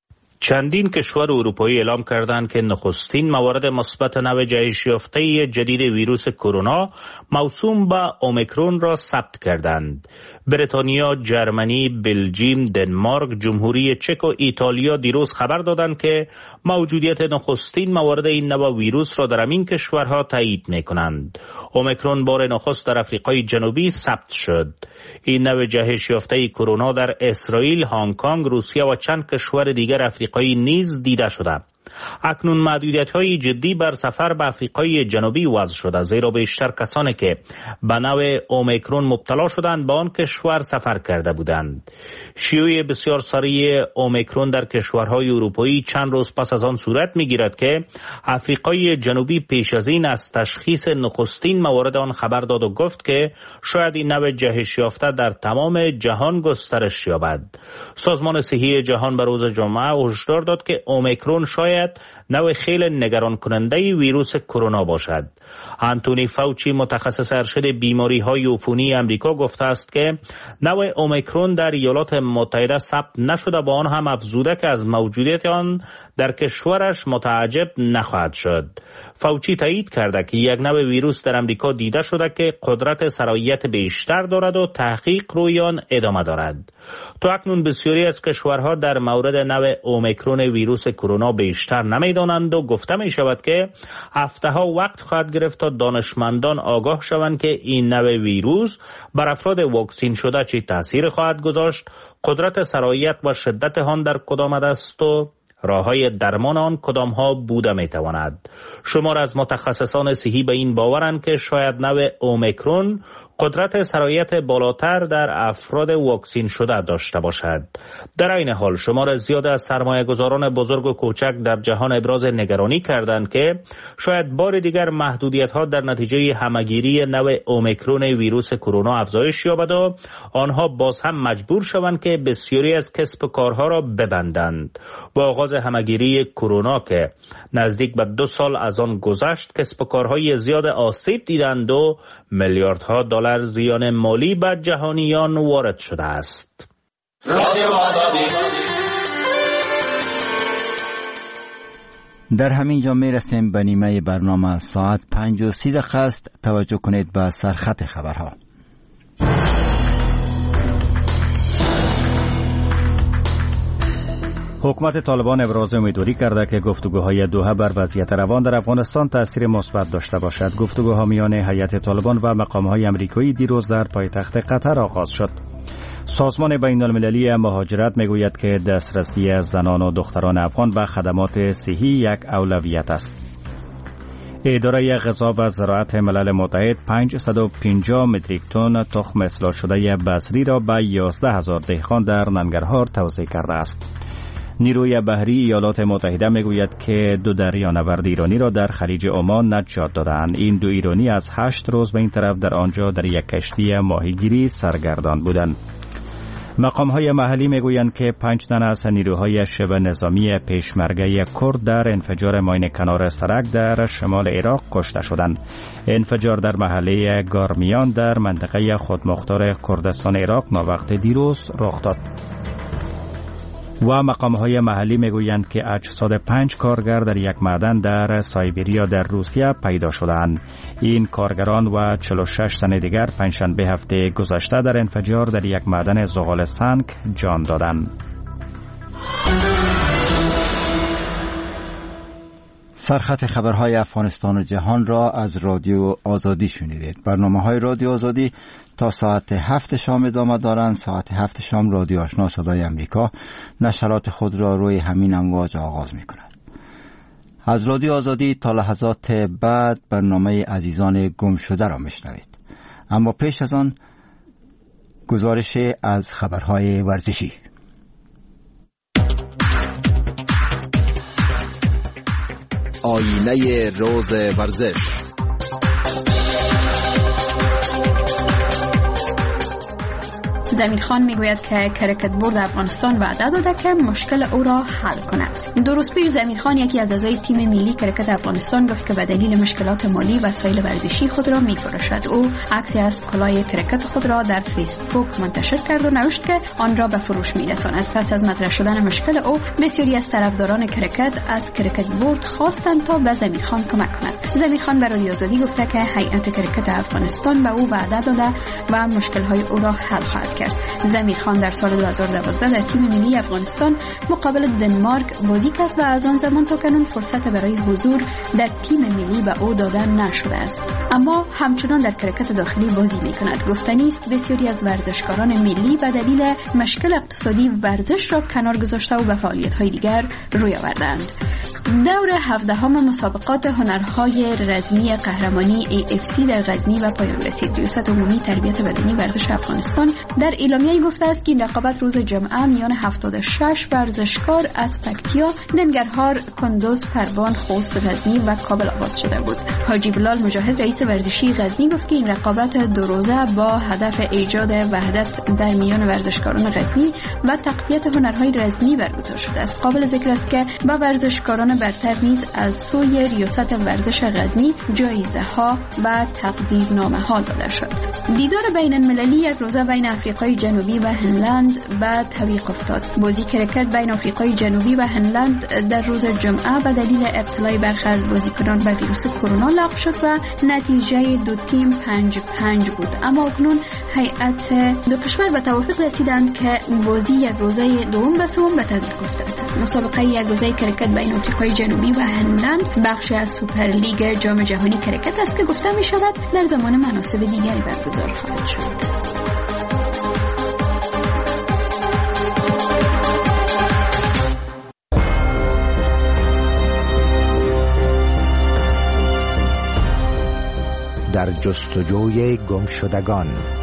چندین کشور اروپایی اعلام کردند که نخستین موارد مثبت نوع جهش یافته جدید ویروس کرونا موسوم به اومیکرون را ثبت کردند. بریتانیا، جرمنی، بلژیم، دنمارک، جمهوری چک و ایتالیا دیروز خبر دادند که موجودیت نخستین موارد این نوع ویروس را در این کشورها تایید می‌کنند. اومیکرون بار نخست در آفریقای جنوبی ثبت شد. این نوع جهش یافته کرونا در اسرائیل، هنگ کنگ، روسیه و چند کشور دیگر آفریقایی نیز دیده شده. اکنون محدودیت‌های جدی بر سفر به آفریقای جنوبی وضع شده، زیرا بیشتر کسانی که به نوع اومیکرون مبتلا شدند به آن کشور سفر کرده بودند. شیوع بسیار سریع اومیکرون در کشورهای اروپایی چند روز پس از آن صورت می‌گیرد که آفریقای جنوبی پیش از این از تشخیص نخستین موارد آن خبر داد و گفت که شاید این نوع جهش یافته در تمام جهان گسترش یابد. سازمان صحی جهان به روز جمعه هشدار داد که اومیکرون شاید نوع خیلی نگران کننده ویروس کرونا باشد. آنتونی فاوچی متخصص ارشد بیماری های عفونی امریکا گفته است که نوع اومیکرون در ایالات متحده ثبت نشده، با آن هم افزوده که از موجودیت آن در کشورش متعجب نخواهد شد. فاوچی تایید کرده که یک نوع ویروس در امریکا دیده شده که قدرت سرایت بیشتر دارد و تحقیق روی آن ادامه دارد. تا اکنون بسیاری از کشورها در مورد نوع اومیکرون ویروس کرونا بیشتر نمیدانند و گفته می شود که هفته‌ها وقت خواهد گرفت تا دانشمندان آگاه شوند که این نوع ویروس بر افراد واکسین شده چه تاثیر خواهد گذاشت، قدرت سرایت و شدت آن در کدام است و راه‌های درمان آن کدام ها بوده میتواند. شمار از متخصصان صحی به این باورند که شاید نوع اومیکرون قدرت سرایت بالاتر در افراد واکسین شده داشته باشد. در این حال شمار زیاد از سرمایه‌گذاران بزرگ و کوچک در جهان ابراز نگرانی کردند که شاید بار دیگر محدودیت‌ها در نتیجه همه‌گیری نوع اومیکرون ویروس کرونا افزایش یابد و آنها باز هم مجبور شوند که بسیاری از کسب و کارها را ببندند. با آغاز همه‌گیری کرونا که نزدیک به 2 سال از آن گذشت، کسب و کارهای زیاد آسیب دیدند و میلیاردها دلار زیان مالی به جهانیان وارد شده است. در همین جا می رسیم به نیمه برنامه. ساعت 5:30 است. توجه کنید به سرخط خبرها. حکومت طالبان ابراز امیدواری کرده که گفتگوهای دوحه بر وضعیت روان در افغانستان تأثیر مثبت داشته باشد. گفتگوها میان هیئت طالبان و مقامهای امریکایی دیروز در پایتخت قطر آغاز شد. سازمان بین المللی مهاجرت میگوید که دسترسی زنان و دختران افغان به خدمات صحی یک اولویت است. اداره غذا و زراعت ملل متحد 550 متریک تن تخم اصلاح شده بصری را به 11,000 دهقان در ننگرهار توزیع کرده است. نیروی بحری ایالات متحده میگوید که 2 دریانورد ایرانی را در خلیج عمان نجات دادند. این 2 ایرانی از 8 روز به این طرف در آنجا در یک کشتی ماهیگیری سرگردان بودند. مقام‌های محلی میگویند که 5 تن از نیروهای شبه نظامی پیشمرگه کرد در انفجار ماین کنار سرک در شمال عراق کشته شدند. انفجار در محله گارمیان در منطقه خودمختار کردستان عراق ناوقت دیروز رخ داد. و مقام‌های محلی میگویند که اجساد 5 کارگر در یک معدن در سایبریا در روسیه پیدا شدند. این کارگران و 46 تن دیگر پنجشنبه هفته گذشته در انفجار در یک معدن زغال سنگ جان دادند. سرخط خبرهای افغانستان و جهان را از رادیو آزادی شنیدید. برنامه‌های رادیو آزادی تا ساعت 7 شام ادامه دارند. ساعت 7 شام رادیو آشنا صدای امریکا نشرات خود را روی همین امواج آغاز می‌کند. از رادیو آزادی تا لحظات بعد برنامه عزیزان گم شده را میشنوید. اما پیش از آن گزارش از خبرهای ورزشی. آینه روز ورزش. زمیر خان میگوید که کرکت بورد افغانستان وعده داده که مشکل او را حل کند. درست پیش زمیر خان یکی از اعضای تیم ملی کرکت افغانستان گفت که به دلیل مشکلات مالی وسایل ورزشی خود را میفروشد. او عکسی از کلاه کرکت خود را در فیسبوک منتشر کرد و نوشت که آن را به فروش میرساند. پس از مطرح شدن مشکل او، بسیاری از طرفداران کرکت از کرکت بورد خواستند تا به زمیر خان کمک کند. زمیر خان به رادیو آزادی گفته که هیئت کرکت افغانستان به او وعده داده و مشکل‌های او را حل خواهد کرد. زمیر خان در سال 2012 در تیم ملی افغانستان مقابل دنمارک بازی کرد و از آن زمان تا کنون فرصت برای حضور در تیم ملی به او داده نشده است. اما همچنان در کرکت داخلی بازی می‌کند. گفتنی است بسیاری از ورزشکاران ملی به دلیل مشکل اقتصادی ورزش را کنار گذاشته و به فعالیت‌های دیگر روی آوردند. دور 17 مسابقات هنرهای رزمی قهرمانی AFC در غزنی و پایان رسید. ریاست عمومی تربیت بدنی ورزش افغانستان در اعلامیه گفته است که این رقابت روز جمعه میان 76 ورزشکار از پکتیا، ننگرهار، کندوز، پروان، خوست، غزنی و کابل آغاز شده بود. حاجی بلال مجاهد رئیس ورزشی غزنی گفت که این رقابت 2 روزه با هدف ایجاد وحدت در میان ورزشکاران غزنی و تقویت هنرهای رزمی برگزار شده است. قابل ذکر است که با ورزشکاران برتر نیز از سوی ریاست ورزش غزنی جایزه ها و تقدیرنامه ها داده شد. دیدار بین المللی یک روزه بین آفریقای جنوبی و هنلند به تعویق افتاد. بازی کرکت بین آفریقای جنوبی و هنلند در روز جمعه به دلیل ابتلای برخی از بازیکنان به ویروس کرونا لغو شد و نتیجه 2 تیم 5-5 بود. اما اکنون هیئت 2 کشور به توافق رسیدند که بازی یک روزه دوم به سوم به تعویق افتد. مسابقه یک روزه کرکت بین آفریقای جنوبی و هنلند بخشی از سوپر لیگ جام جهانی کرکت است که گفته می شود در زمان مناسب دیگری برگزار خواهد شد. در جستجوی گمشدگان.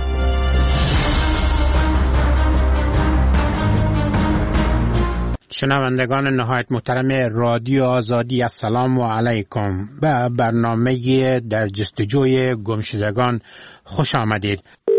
شنوندگان نهایت محترم رادیو آزادی، السلام علیکم. به برنامه در جستجوی گمشدگان خوش آمدید.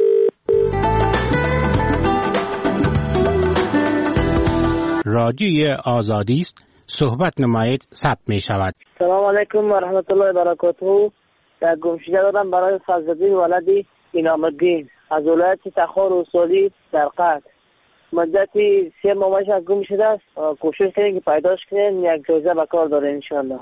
رادیوی آزادی است، صحبت نمایید، ثبت می شود. سلام علیکم و رحمت الله و برکاته. در گمشده دادم برای فضل‌الدین ولدی انعام الدین از ولایت تخار اصولی در قطر. مدتی 3 ماهش از گم شده است. کوشش کنیم که پیداش کنیم، یک جایزه به کار داره انشالله.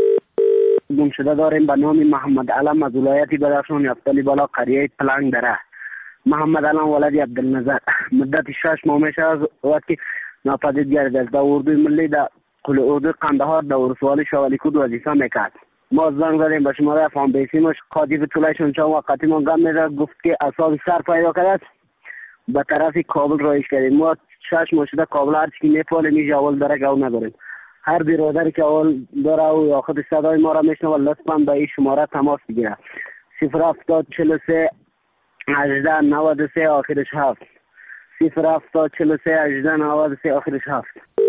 گم شده داریم به نام محمد علم از ولایت بدخشان یفتلی بالا قریه پلنگ دره. محمد علم ولد عبدالنظر مدت 6 ماه میشه از وقتی ناپدید گردیده است. در اردوی ملی در کل اردوی قندهار در ولسوالی شاولیکود وظیفه میکرد. ما زنگ زدیم به شماره فام بیسیمش، قاطی طولشون چند وقتی ما گم میده، گفت که اصاب سر پیدا کرد به طرف کابل رایش کردیم. ما 6 ماه شده کابل هرچی که میپاله میشه اول داره گو نداریم. هر برادری که اول داره و یا خود صدای ما را میشنوه لطفا به این شماره تماس بگیره. 070 43 18 93 آخرش 7. 070 43 18 93 آخرش 7.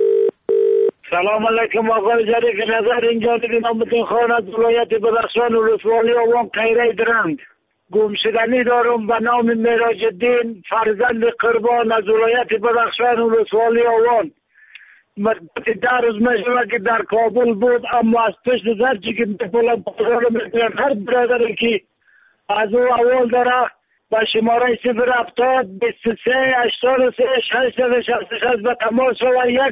سلام علیکم آقای ظریف نظر، اینجا دیگه نامتون خان از ولایت بدخشان ولسوالی آوان قیره درند. گمشدنی دارم به نام معراج الدین فرزند قربان از ولایت بدخشان ولسوالی آوان. مدت 10 روز میشه که در کابل بود، اما از پشت زرچی که میپولم پاسار میکنم. هر برادری که از او اول داره به شماره 070 23 83 666 به تماس و یک.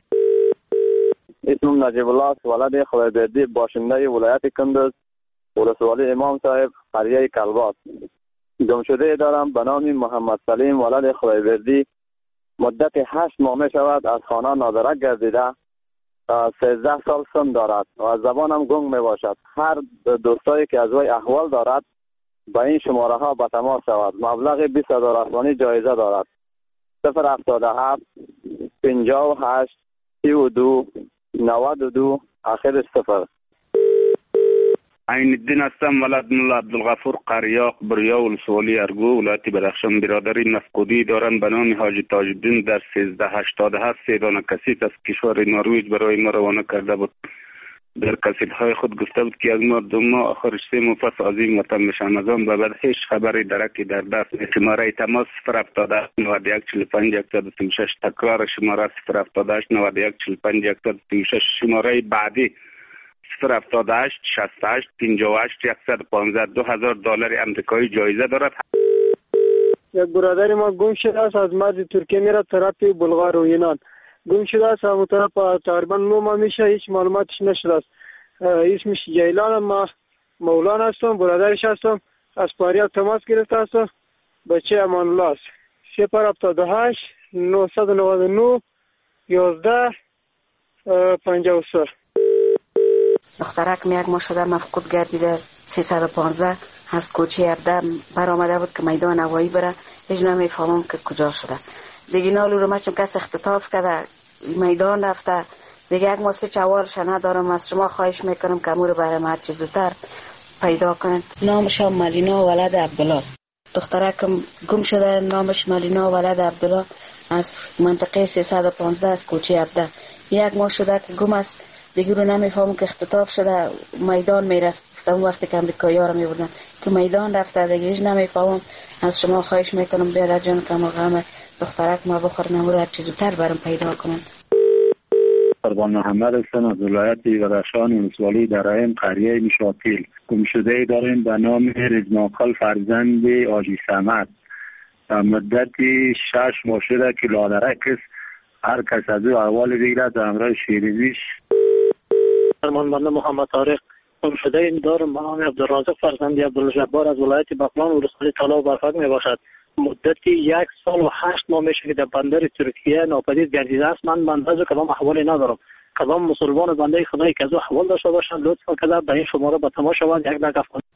اسمم نجیب الله است، ولد خدایبردی، باشنده ولایت کندز ولسوالی امام صاحب قریه کلباس. گمشده دارم به نام محمد سلیم ولد خدایبردی. مدت 8 ماه می شود از خانه نادرک گردیده. 13 سال سن دارد و از زبانم گنگ می باشد. هر دوستایی که از وی احوال دارد با این شماره ها به تماس شود. مبلغ 20,000 افغانی جایزه دارد. 077 58 32 92 آخرش 0. عین الدین هستم، ولد ملا عبدالغفور قریاق بریا ولسوالی ارگو ولایت بدخشان. برادری نفقودی دارند به نام حاجی تاج الدین. در 1387 3 دانه کسیت از کشور نروژ برای ما روانه کرده بود. در کسیت‌های خود گفته بود که از ما 2 ماه آخرش 3 ماه پس از این وطن میشم. از آن به بعد هیچ خبری درکی در دست. شماره تماس 078 91 45 136. تکرار شماره 078 91 45 136. شماره بعدی 078 68 58 115 $2,000 آمریکایی جایزه دارد. یک برادر ما گم شده است، از مرز ترکیه میره طرف بلغار و یونان. گم شده است، اون طرف تقریبا 9 ماه میشه، هیچ معلوماتش نشده است. اسمش جیلان، ما مولانا هستم، برادرش هستم. از پاریاب تماس گرفته هستم. بچه امان الله است. 078 999 11 53. دخترک یک ماه شده مفقود گردیده است. 315 از کوچه 17 برآمده بود که میدان هوایی بره، هیچ نمیفهمم که کجا شده. دیگه نالو رو مچم کس اختطاف کرده، میدان رفته. دیگه یک ماه چوالش ندارم. از شما خواهش میکنم که امور برای ما چه زودتر پیدا کنن. نامش مالینا ولد عبدالله است. دخترکم گم شده، نامش مالینا ولد عبدالله از منطقه 315 از کوچه 17. یک ماه شده که گم است. دیگه رو نمیفهمم که اختطاف شده، میدان میرفت. اون وقتی که امریکایی‌ها رو میبردن که میدان رفته، دیگه هیچ نمیفهمم. از شما خواهش میکنم بیادر جان که غم دخترک ما بخور نمور هر چیز زودتر برام پیدا کنن. قربان محمد هستم از ولایت بدخشان ولسوالی درایم قریه مشاپیل. گمشده داریم به نام رزماقل فرزند آجی صمد. مدتی 6 ماه شده که لادرک است. هر کس از او احوال بگیرد در همراه شیرینیش. فرمانبرده محمد طارق. گمشده این دارم به نام عبدالرازق فرزند عبدالجبار از ولایت بغلان ولسوالی طلا و برفک می باشد. مدتی 1 سال و 8 ماه میشه که در بندر ترکیه ناپدید گردیده است. من بنده کدام احوالی ندارم. کدام مسلمان بنده خدایی که از او احوال داشته باشند لطفا که به این شماره به تماس شوند. یک دقیقه کنید.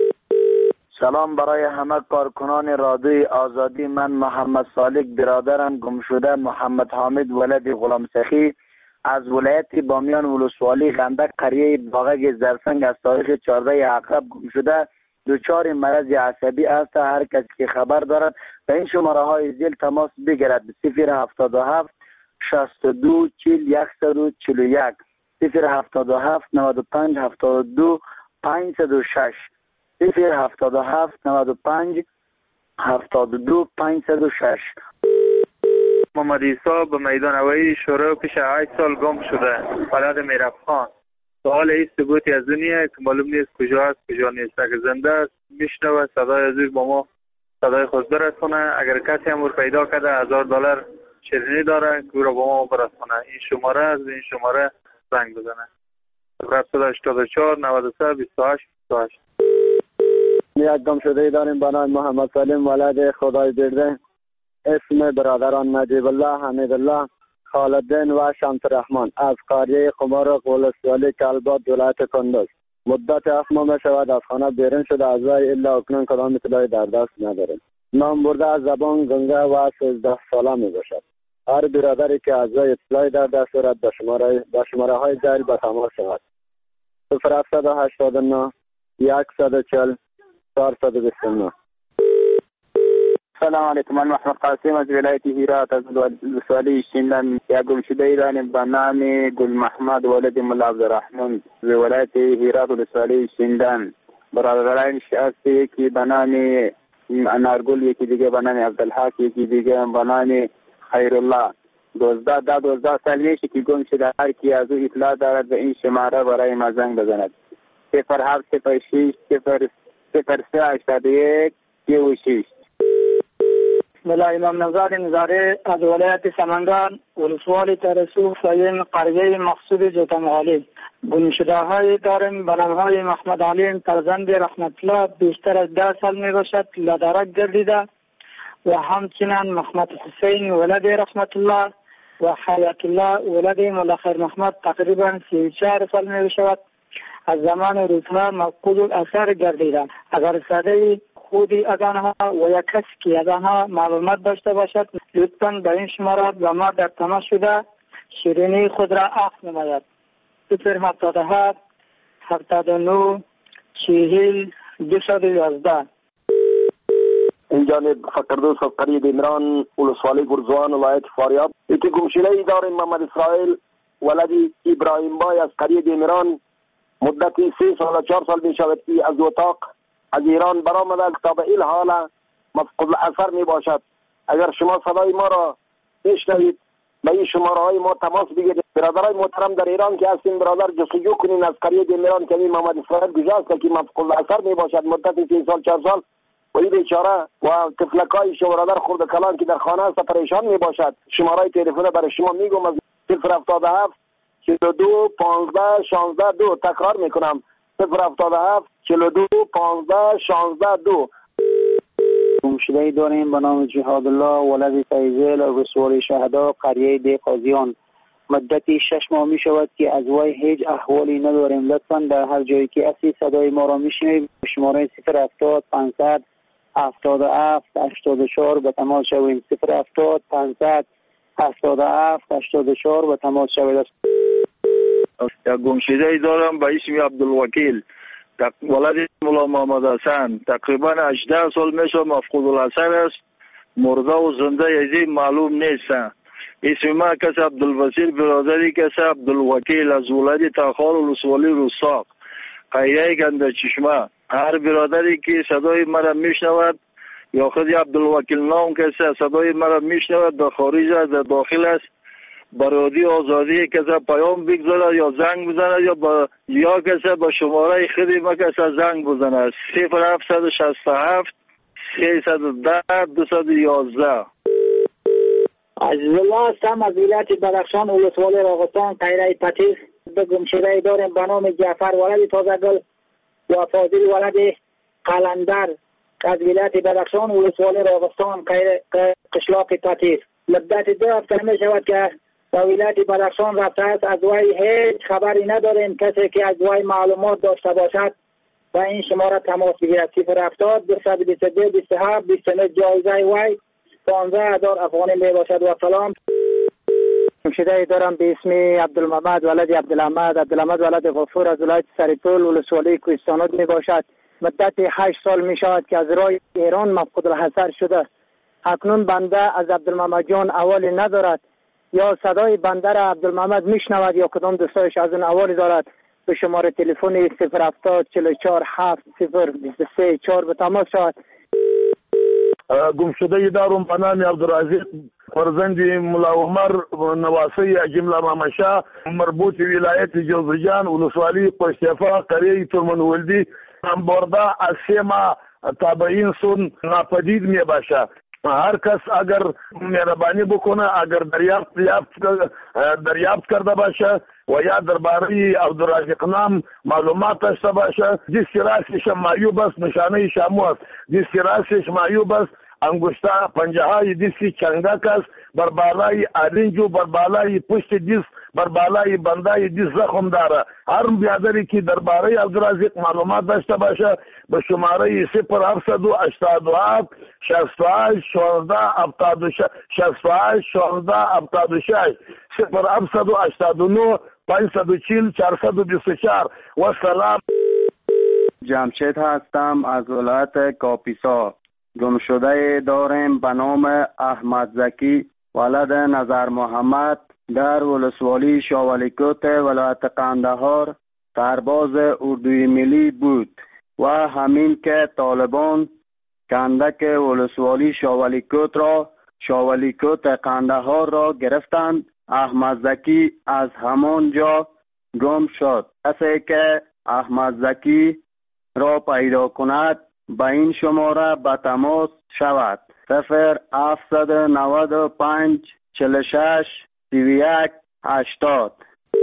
سلام برای همه کارکنان رادیوی آزادی. من محمد صالح برادرم گمشده محمد حامد ولد غلام سخی از ولایت بامیان ولسوالی غندک قریه باغک زرسنگ از تاریخ 14 عقرب گمشده. دچار مرض عصبی است. هر کسی که خبر دارد به این شماره های زیر تماس بگیرد: 077 62 40 141 077 95 72 506 077 95 72 506. محمد عیسی به میدان هوایی شروع پیش 8 سال گم شده. بلد میرفخان. سوال این ثبوتی از دنیا که معلوم نیست کجا است کجا نیست. اگر زنده است میشنوه صدای از با ما صدای خود برسونه. اگر کسی هم پیدا کرده $1000 شیرینی داره که رو با ما برسونه. این شماره از این شماره زنگ بزنه. 784 93 28 28. یک گم شده داریم به نام محمد سلیم ولد خدای برده. اسم برادران نجیب الله، حمید الله، خالدین و شمس الرحمن از قریه قمار ولسوالی کلبات ولایت کندز. مدت 7 ماه شود از خانه بیرون شده. از وی الا اکنون کدام اطلاعی در دست نداریم. نام برده از زبان گنگه و 13 ساله می باشد. هر برادری که از وی اطلاعی در دست دارد به شماره های زیر به تماس شود. 0789 140 429. سلام علیکم. من محمد قاسم از ولایت هرات از ولسوالی شیندن. یک گم شده ای داریم به نام گل محمد ولد ملا عبدالرحمن از ولایت هرات ولسوالی شیندن. برادرانش هست یکی به نام انارگل، یکی دیگه به نام عبدالحق، یکی دیگه به نام خیرالله. 12 سال میشه که گم شده. هر کی از او اطلاع دارد به این شماره برای ما زنگ بزند. 0706 0381 36. ملا امام نژاد نظاری از ولایت سمنگان ولسوالی ترسوخ سایم قریه مقصود جوتمغالی. گم شده های داریم به نام های محمد علیم فرزند رحمت الله، بیشتر از 10 سال می باشد، لدرک گردیده. و همچنین محمد حسین ولد رحمت الله و حیات الله ولد ملا خیر محمد تقریبا 34 سال می باشد. از زمان روزها مفقود الاثر گردیده. اگر صدای خودی از آنها و یک کسی که از آنها معلومات داشته باشد لطفاً به این شماره با ما در تماس شده شیرینی خود را اخذ نماید. 077 79 40 211. این جانب فقردوس از قریه دیمران ولسوالی گرزوان ولایت فاریاب. یکی گمشده ای داریم محمد اسرائیل ولدی ابراهیم بای از قریه دیمران. مدتی 3 سال 4 سال می شود که از اتاق از ایران برآمده تا به این حال مفقود الاثر می باشد. اگر شما صدای ما را بشنوید به این شماره های ما تماس بگیرید. برادرای محترم در ایران که هستین برادر جستجو کنین از قریه دیمران که محمد اسرائیل کجاست که مفقود الاثر می باشد مدت 3 سال 4 سال. و این بیچاره و طفلکای شو برادر خرد کلان که در خانه است پریشان می باشد. شماره تلفن برای شما میگم از 077 42 15 16 2. تکرار میکنم 077 42 15 16 2. گمشده داریم به نام جهاد الله ولد فیضل از ولسوالی شهدا قریه دی قاضیان. مدتی 6 ماه می شود که از وی هیچ احوالی نداریم. لطفاً در هر جایی که هستی صدای ما را میشنوید شماره 070 500 77 84 به تماس شوید. 070 500 77 84 به تماس شوید. یک گمشده ای دارم به اسم عبدالوکیل ولد مولا محمد حسن. تقریبا 18 سال میشه مفقود الاثر است. مرده و زنده یزی معلوم نیست. اسم ما کس عبدالوسیل برادری کس عبدالوکیل از ولد تاخار ولسوالی روساق قریه گنده چشمه. هر برادری که صدای مرا میشنود یا خود عبدالوکیل نام کسی صدای مرا میشنود در خارج است در داخل است برادی آزادی کسی پیام بگذارد یا زنگ بزند یا کسی با شماره خودی ما کسی زنگ بزند 0767 310 211. عزیز الله هستم از ولایت بدخشان ولسوالی راغستان قریه پتیس. به گمشده داریم به نام جعفر ولد تازگل و فاضل ولد قلندر از ولایت بدخشان ولسوالی راغستان قشلاق پتیس. مدت 2 هفته می شود که به ولایت بدخشان رفته است. از وی هیچ خبری نداریم. کسی که از وی معلومات داشته باشد و این شماره تماس بگیرد. 070 222 27 29. جایزه وی 15000 افغانی می باشد. و سلام. گمشده دارم به اسم عبدالمحمد ولد عبدالحمد ولد غفور از ولایت سرپل ولسوالی کوهستانات می باشد. مدت 8 سال می شود که از راه ایران مفقود الحضر شده. اکنون بنده از عبدالمحمد جان احوالی ندارد، یا صدای بنده را عبدالمحمد میشنود یا کدام دوستایش از اون احوالی دارد. به شماره تلفن 070 44 7 023 4 به تماس شود. گمشده دارم به نام عبدالرزاق فرزند ملا عمر نواسی جمله مامشا، مربوط ولایت جوزجان ولسوالی پشتفا قریه ترمنولدی. برده از 3 ماه تابعین سون ناپدید می باشه. هر کس اگر مهربانی بکنه، اگر دریافت کرده باشه و یا درباره عبدالرزاق نام معلومات داشته باشه، جس راسش معیوب است نشانه شامو است، جس راسش معیوب است انگشتا پنجه های دیسی چنگک است، بر بالای آرنجو بر بالای پشت دیس بر بالای بندای دیس زخم داره. هر بیادری که درباره عبدالرزاق معلومات داشته باشه به شماره 0787 68 14 66 0789 540 424 و سلام. جمشید هستم از ولایت کاپیسا. گمشده داریم به نام احمد زکی ولد نظر محمد در ولسوالی شاولیکوت ولایت قندهار سرباز اردوی ملی بود و همین که طالبان کندک ولسوالی شاولیکوت قندهار را گرفتند، احمد زکی از همان جا گم شد. کسی که احمد زکی را پیدا کند به این شماره به تماس شود 0795 46 31 80.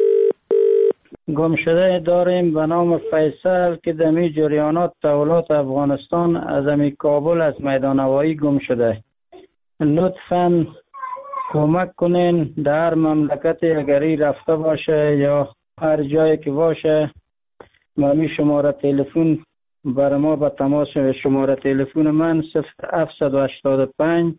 گمشده داریم به نام فیصل که دمی جریانات تحولات افغانستان از امی کابل از میدان هوایی گم شده. لطفاً کمک کنین در مملکت اگری رفته باشه یا هر جایی که باشه مامی شماره تلفن برای ما به تماس. شماره تلفن من 0785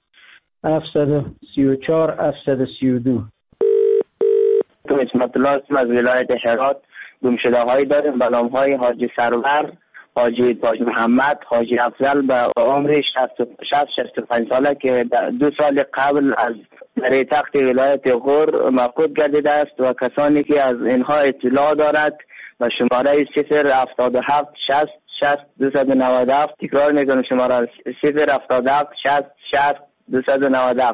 734 732. تو اسمت الله از ولایت هرات. گمشده هایی داریم به نام های حاجی سرور، حاجی تاج محمد، حاجی افضل به عمر 65 ساله که 2 سال قبل از در تخت ولایت غور مفقود گردیده است و کسانی که از اینها اطلاع دارد به شماره 077 60 60 297. تکرار میکنم شماره 077 60 60 297.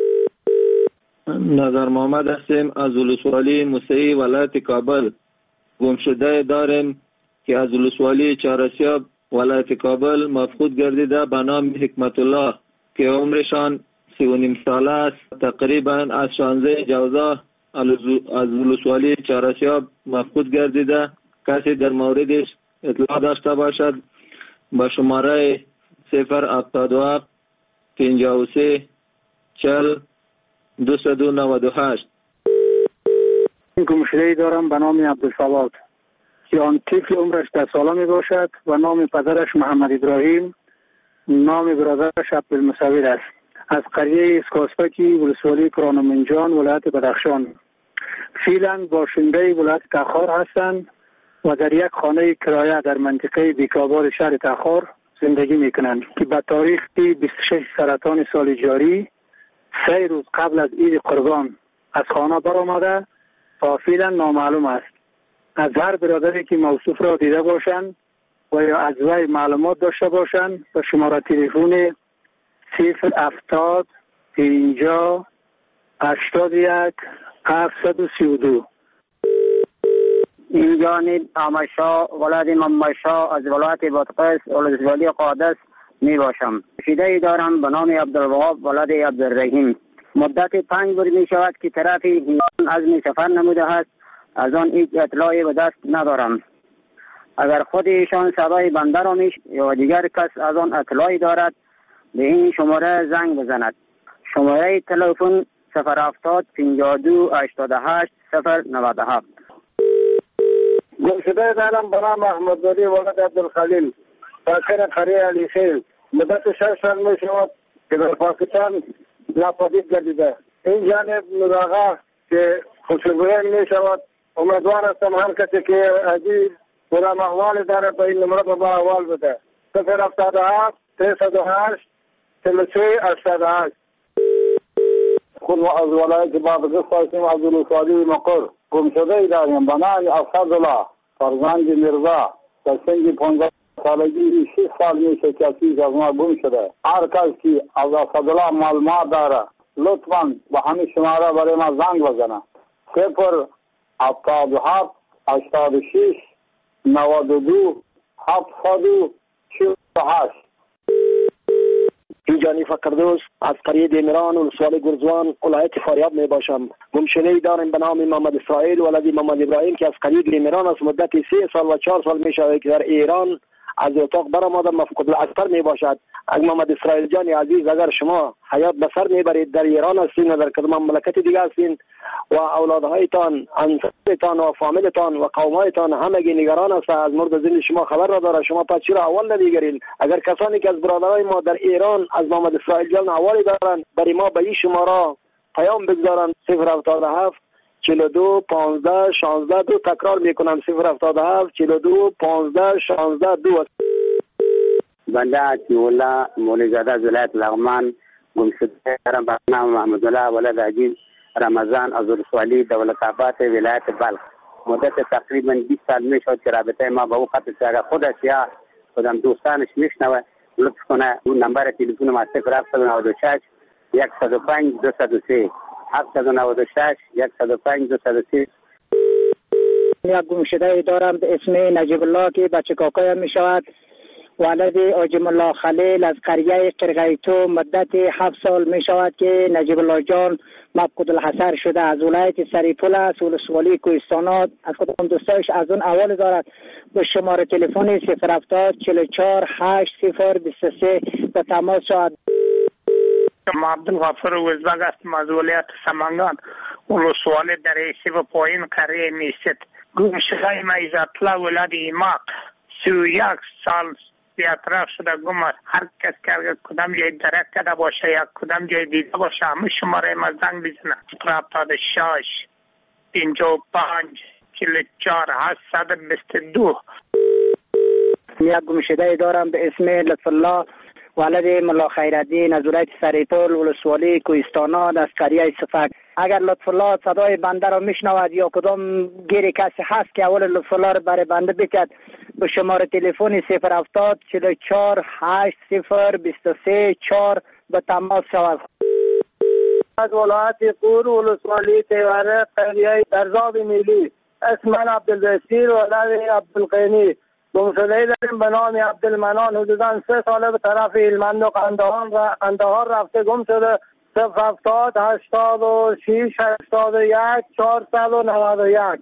نظر محمد هستیم از ولسوالی موسعی ولایت کابل. گمشده داریم که از ولسوالی چهارسیاب ولایت کابل مفقود گردیده به نام حکمت الله که عمرشان 39 ساله است. تقریبا از 16 جوزا از ولسوالی چهارسیاب مفقود گردیده. کسی در موردش اطلاع داشته باشد با شماره 077 53 40 298. گمشده‌ای دارم به نام عبدالصواد که آن طفل عمرش 10 ساله می باشد و نام پدرش محمد ابراهیم، نام برادرش عبدالمصور است. از قریه اسکاسپکی ولسوالی کرانمنجان ولایت بدخشان. فعلا باشنده ولایت تخار هستند و در یک خانه کرایه در منطقه بیکابار شهر تخار زندگی میکنند که به تاریخ 26 سرطان سال جاری 3 روز قبل از عید قربان از خانه برآمده و فعلا نامعلوم است. از هر برادری که موصوف را دیده باشند و یا از وی معلومات داشته باشند به شماره تلفن 070 50 81 732. این جانب آمشا ولد ممشا از ولایت بادغیس ولسوالی قادس می باشم. شیده دارم به نام عبدالوهاب ولد عبدالرحیم. مدت 5 روز می شود که طرف ایران عزم سفر نموده است. از آن هیچ اطلاعی به دست ندارم. اگر خود ایشان صدای بنده را یا دیگر کس از آن اطلاعی دارد به این شماره زنگ بزند. شماره تلفن 070 52 88 097. گمشده دارم به نام احمدزاده ولد عبدالخلیل ساکن قریه علیخیل. مدت 6 سال می شود که در پاکستان ناپدید گردیده. این جانب نوراغا که خوشبین می شود. امیدوار هستم هر کسی که عزیز خودم احوال داره به این نمره با احوال بده. 077 308 43 88. خود ما از ولایت بادغیس هستیم. عبدالصالح مقر گمشده داریم به نام اسدالله فرزند میرزا در سن 15 سالگی 6 سال میشه که از ما گم شده. هر کس که از اسدالله معلومات داره لطفاً به همین شماره برای ما زنگ بزنه. 077 86 92 748. اینجانی فقردوس از قریه دیمران ولسوالی گرزوان ولایت فاریاب می باشم. گمشده داریم به نام محمد اسرائیل ولد محمد ابراهیم که از قریه دیمران از مدت 3 سال و 4 سال می شود که در ایران از اتاق برآمده مفقود الاثر می باشد. از محمد اسرائیل جان عزیز اگر شما حیات به سر می برید در ایران هستین و در کدام مملکت دیگه هستین و اولادهایتان انصارتان و فامیلتان و قومایتان همگی نگران است از مورد زندگی شما خبر نداره، شما پس چرا اول نمیگیرین؟ اگر کسانی که از برادرای ما در ایران از محمد اسرائیل جان احوالی دارن برای ما به این شماره پیام بگذارن. 077 42 15 16 2. تکرار میکنم 077 42 15 16 2. بنده عطی‌الله مولیزاده از ولایت لغمان گمشده دارم به نام محمدالله ولد عجیب رمضان از ولسوالی دولت‌آباد ولایت بلخ. مدت تقریبا 20 سال میشد که رابطه ما با او قطع شده. خودش یا خودم دوستانش میشنوه لطف کنه اون نمبر تلفن ما 0796 105 203 796 105 203. یک گمشده دارم به اسم نجیب الله که بچه کاکایم می شود. ولد آجم الله خلیل از قریه قرقیتو مدت 7 سال می شود که نجیب الله جان مفقود الحصر شده. از ولایت سریپول است ولسوالی کوهستانات. از کدام دوستایش از اون اول دارد به شماره تلفن 070 44 80 23 به تماس شود. ما عبدالغفور وزبگ هستم از ولایت سمنگان ولسوالی در ایسی و پایین قریه میست. گمشده ما ایزاتلا ولد ایماق 31 سال بیاطراف شده گم است. هر کس که کدام جای درک کرده باشه یا کدام جای دیده باشه همه شماره ما زنگ بزنه. 76 55 44 822. یک گمشده دارم به اسم لطف الله ولد ملا خیرالدین از ولایت سریپول ولسوالی کوهستانات از قریه صفک. اگر لطف الله صدای بنده را میشنود یا کدام گیری کسی هست که اول لطف الله را برای بنده بکد به شماره تلفن 070 44 80 23 4 به تماس شود. از ولایت قور ولسوالی تیوره قریه درزاب میلی اسم من عبدالبصیر ولد عبدالقینی گمشده داریم به نام عبدالمنان. حدوداً 3 ساله به طرف هلمند و قندهار رفته گم شده. 070 86 81 491.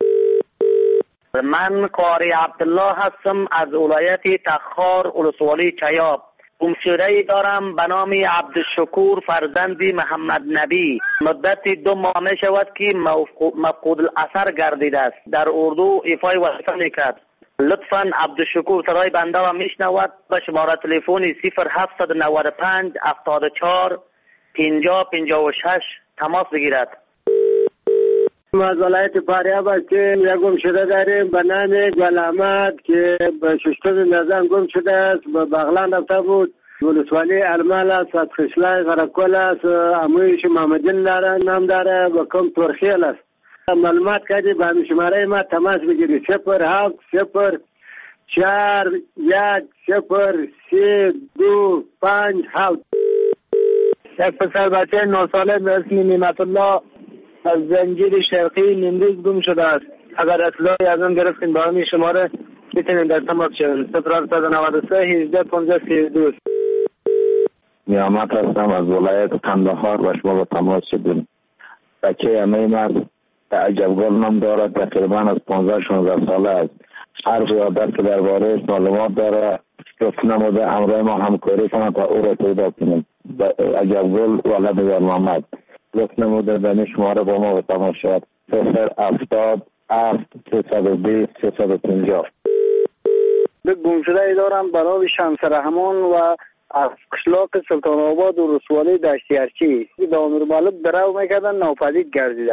من قاری عبدالله هستم از ولایت تخار ولسوالی چیاب. گمشده دارم به نام عبدالشکور فرزند محمد نبی. مدت 2 ماه می شود که مفقود الاثر گردیده است. در اردو ایفای وظیفه میکرد. لطفاً عبدالشکور صدای بنده را میشنود به شماره تلفن 0795 74 50 56 تماس بگیرد. ما از ولایت فاریاب هستیم. یک گمشده داریم به نام گل احمد که به ششتم نظام گم شده است. به بغلان رفته بود. ولسوالی المال است. از خشلای غرقل است. امویش محمدین داره نام داره و کم ترخیل است. معلومات کردی به همین شماره ما تماس بگیری 07 0 4 1 0 3 2 5 7. یک پسر بچه 9 ساله به اسم نعمت الله از زنجیر شرقی نیمروز گم شده است. اگر اطلاعی از آن گرفتین با همین شماره میتونین در تماس شوین. 0793 18 15 32. نیامت هستم از ولایت قندهار و شما با تماس شدیم. بچه همه مرد عجبگل نام دارد. تقریبا از 15-16 ساله است. هر قیادت که درباره معلومات داره لطف نموده امرای ما همکاری کنند تا او را پیدا کنیم. عجبگل ولد یار محمد لطف نموده در شماره با ما به تماس شد. 070 320 350. گمشده دارم برای شمس رحمان و از قشلاق سلطان آباد و رسوالی دشتیارچی. دامیر مالک درو میکردن ناپدید گردیده.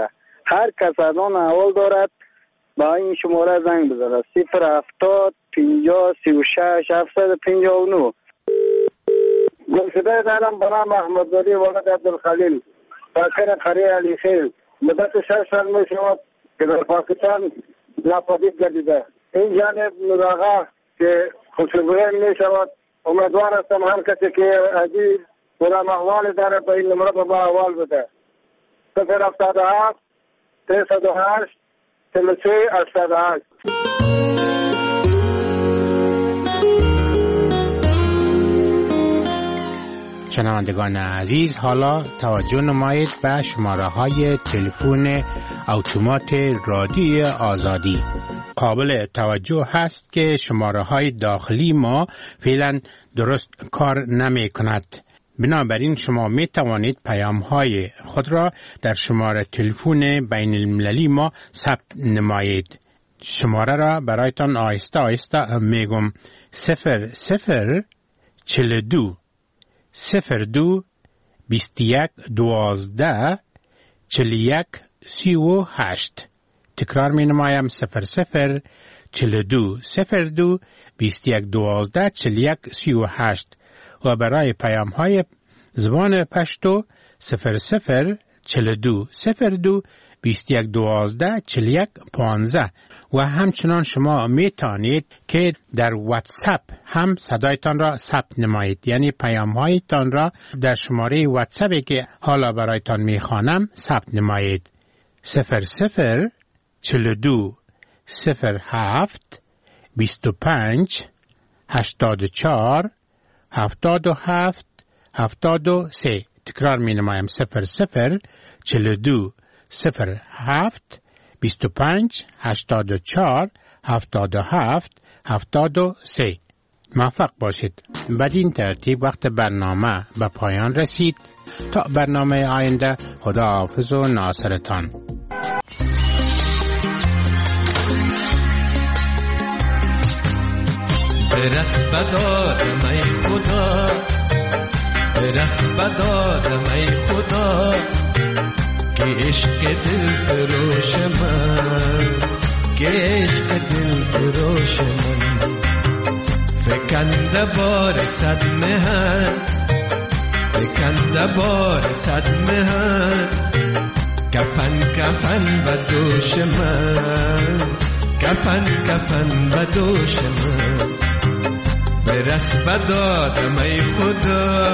هر کس از آن احوال دارد با این شماره زنگ بزنه 070 50 36 759. گمشده دارم به نام احمدزاده ولد عبدالخلیل ساکن قریه علی خیل. مدت 6 سال می شود که در پاکستان ناپدید گردیده. این جانب نوراغا که خوشبوین می شود. امیدوار هستم هر کسی که عزیز ولم احوال داره به این نمره با احوال بده. 077 308 33 88. شنوندگان عزیز، حالا توجه نمایید به شماره های تلفن اتومات رادیو آزادی. قابل توجه هست که شماره های داخلی ما فعلا درست کار نمی کند. بنابراین شما می توانید پیام های خود را در شماره تلفن بین المللی ما ثبت نمایید. شماره را برایتان آهسته آهسته میگم: 0042 02 21 12 41 38. تکرار می نمایم: 0042 02 21 12 41 38. و برای پیام های زبان پشتو 0042 02 21 12 41 15. و همچنان شما می توانید که در واتساپ هم صدایتان را ثبت نمایید، یعنی پیام هایتان را در شماره واتساپی که حالا برایتان می خوانم ثبت نمایید: 0042 07 25 84 77 73. تکرار می نمایم: 0042 07 25 84 77 73. موفق باشید. بدین ترتیب وقت برنامه به پایان رسید. تا برنامه آینده، خدا حافظ و ناصرتان. برس بدادم ای خدا، برس بدادم ای خدا، که عشق دل فروش من، که عشق دل فروش من فکنده بار صد مهن، فکنده بار صد مهن، کفن کفن به دوش من، کفن کفن به دوش من. برس بدادم ای خدا،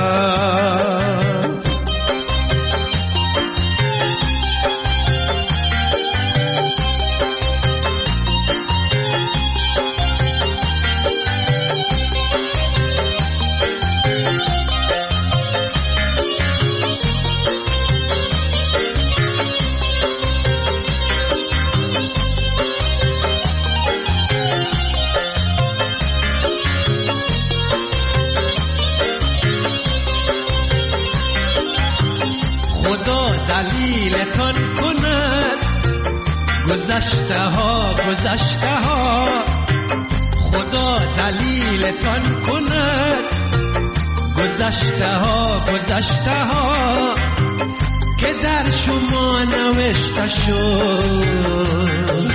گذشته ها گذشته ها، خدا ذلیلتان کند. گذشته ها گذشته ها، که در شما نوشته شد.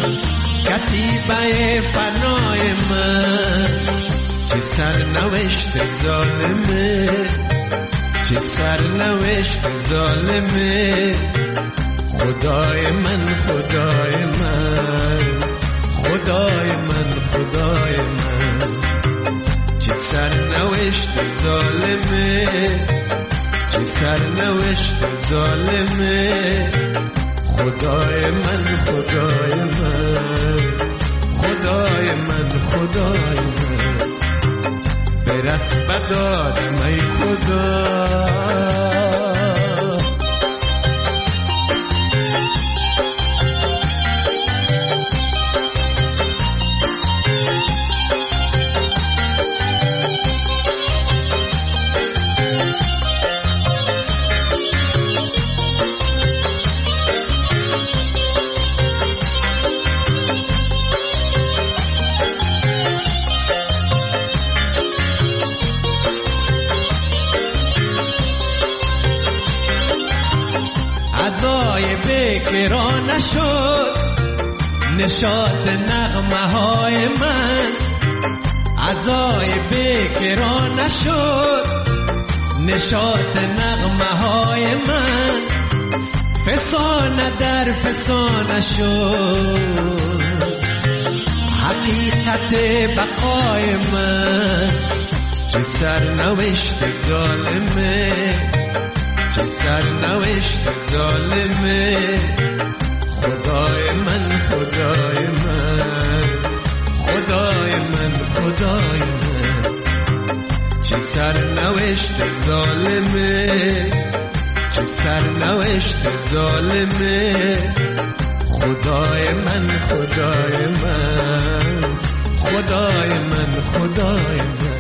کتیبه فنای من، چه سرنوشت ظالمه، چه سرنوشت ظالمه. خدای من خدای من، خدای من خدای من، چه سرنوشت ظالمه، چه سرنوشت ظالمه. خدای من خدای من، خدای من خدای من. برس بدادم ای خدا. بکرا نشد نشاط نغمه های من، عزای بکرا نشد نشاط نغمه های من، فسانه در فسانه شد حقیقت بقای من. چه سرنوشت ظالمه، چه سرنوشت ظالمه، خدای من خدای من، خدای من خدای من. چه سرنوشت ظالمه، چه سرنوشت ظالمه، خدای من خدای من، خدای من خدای من.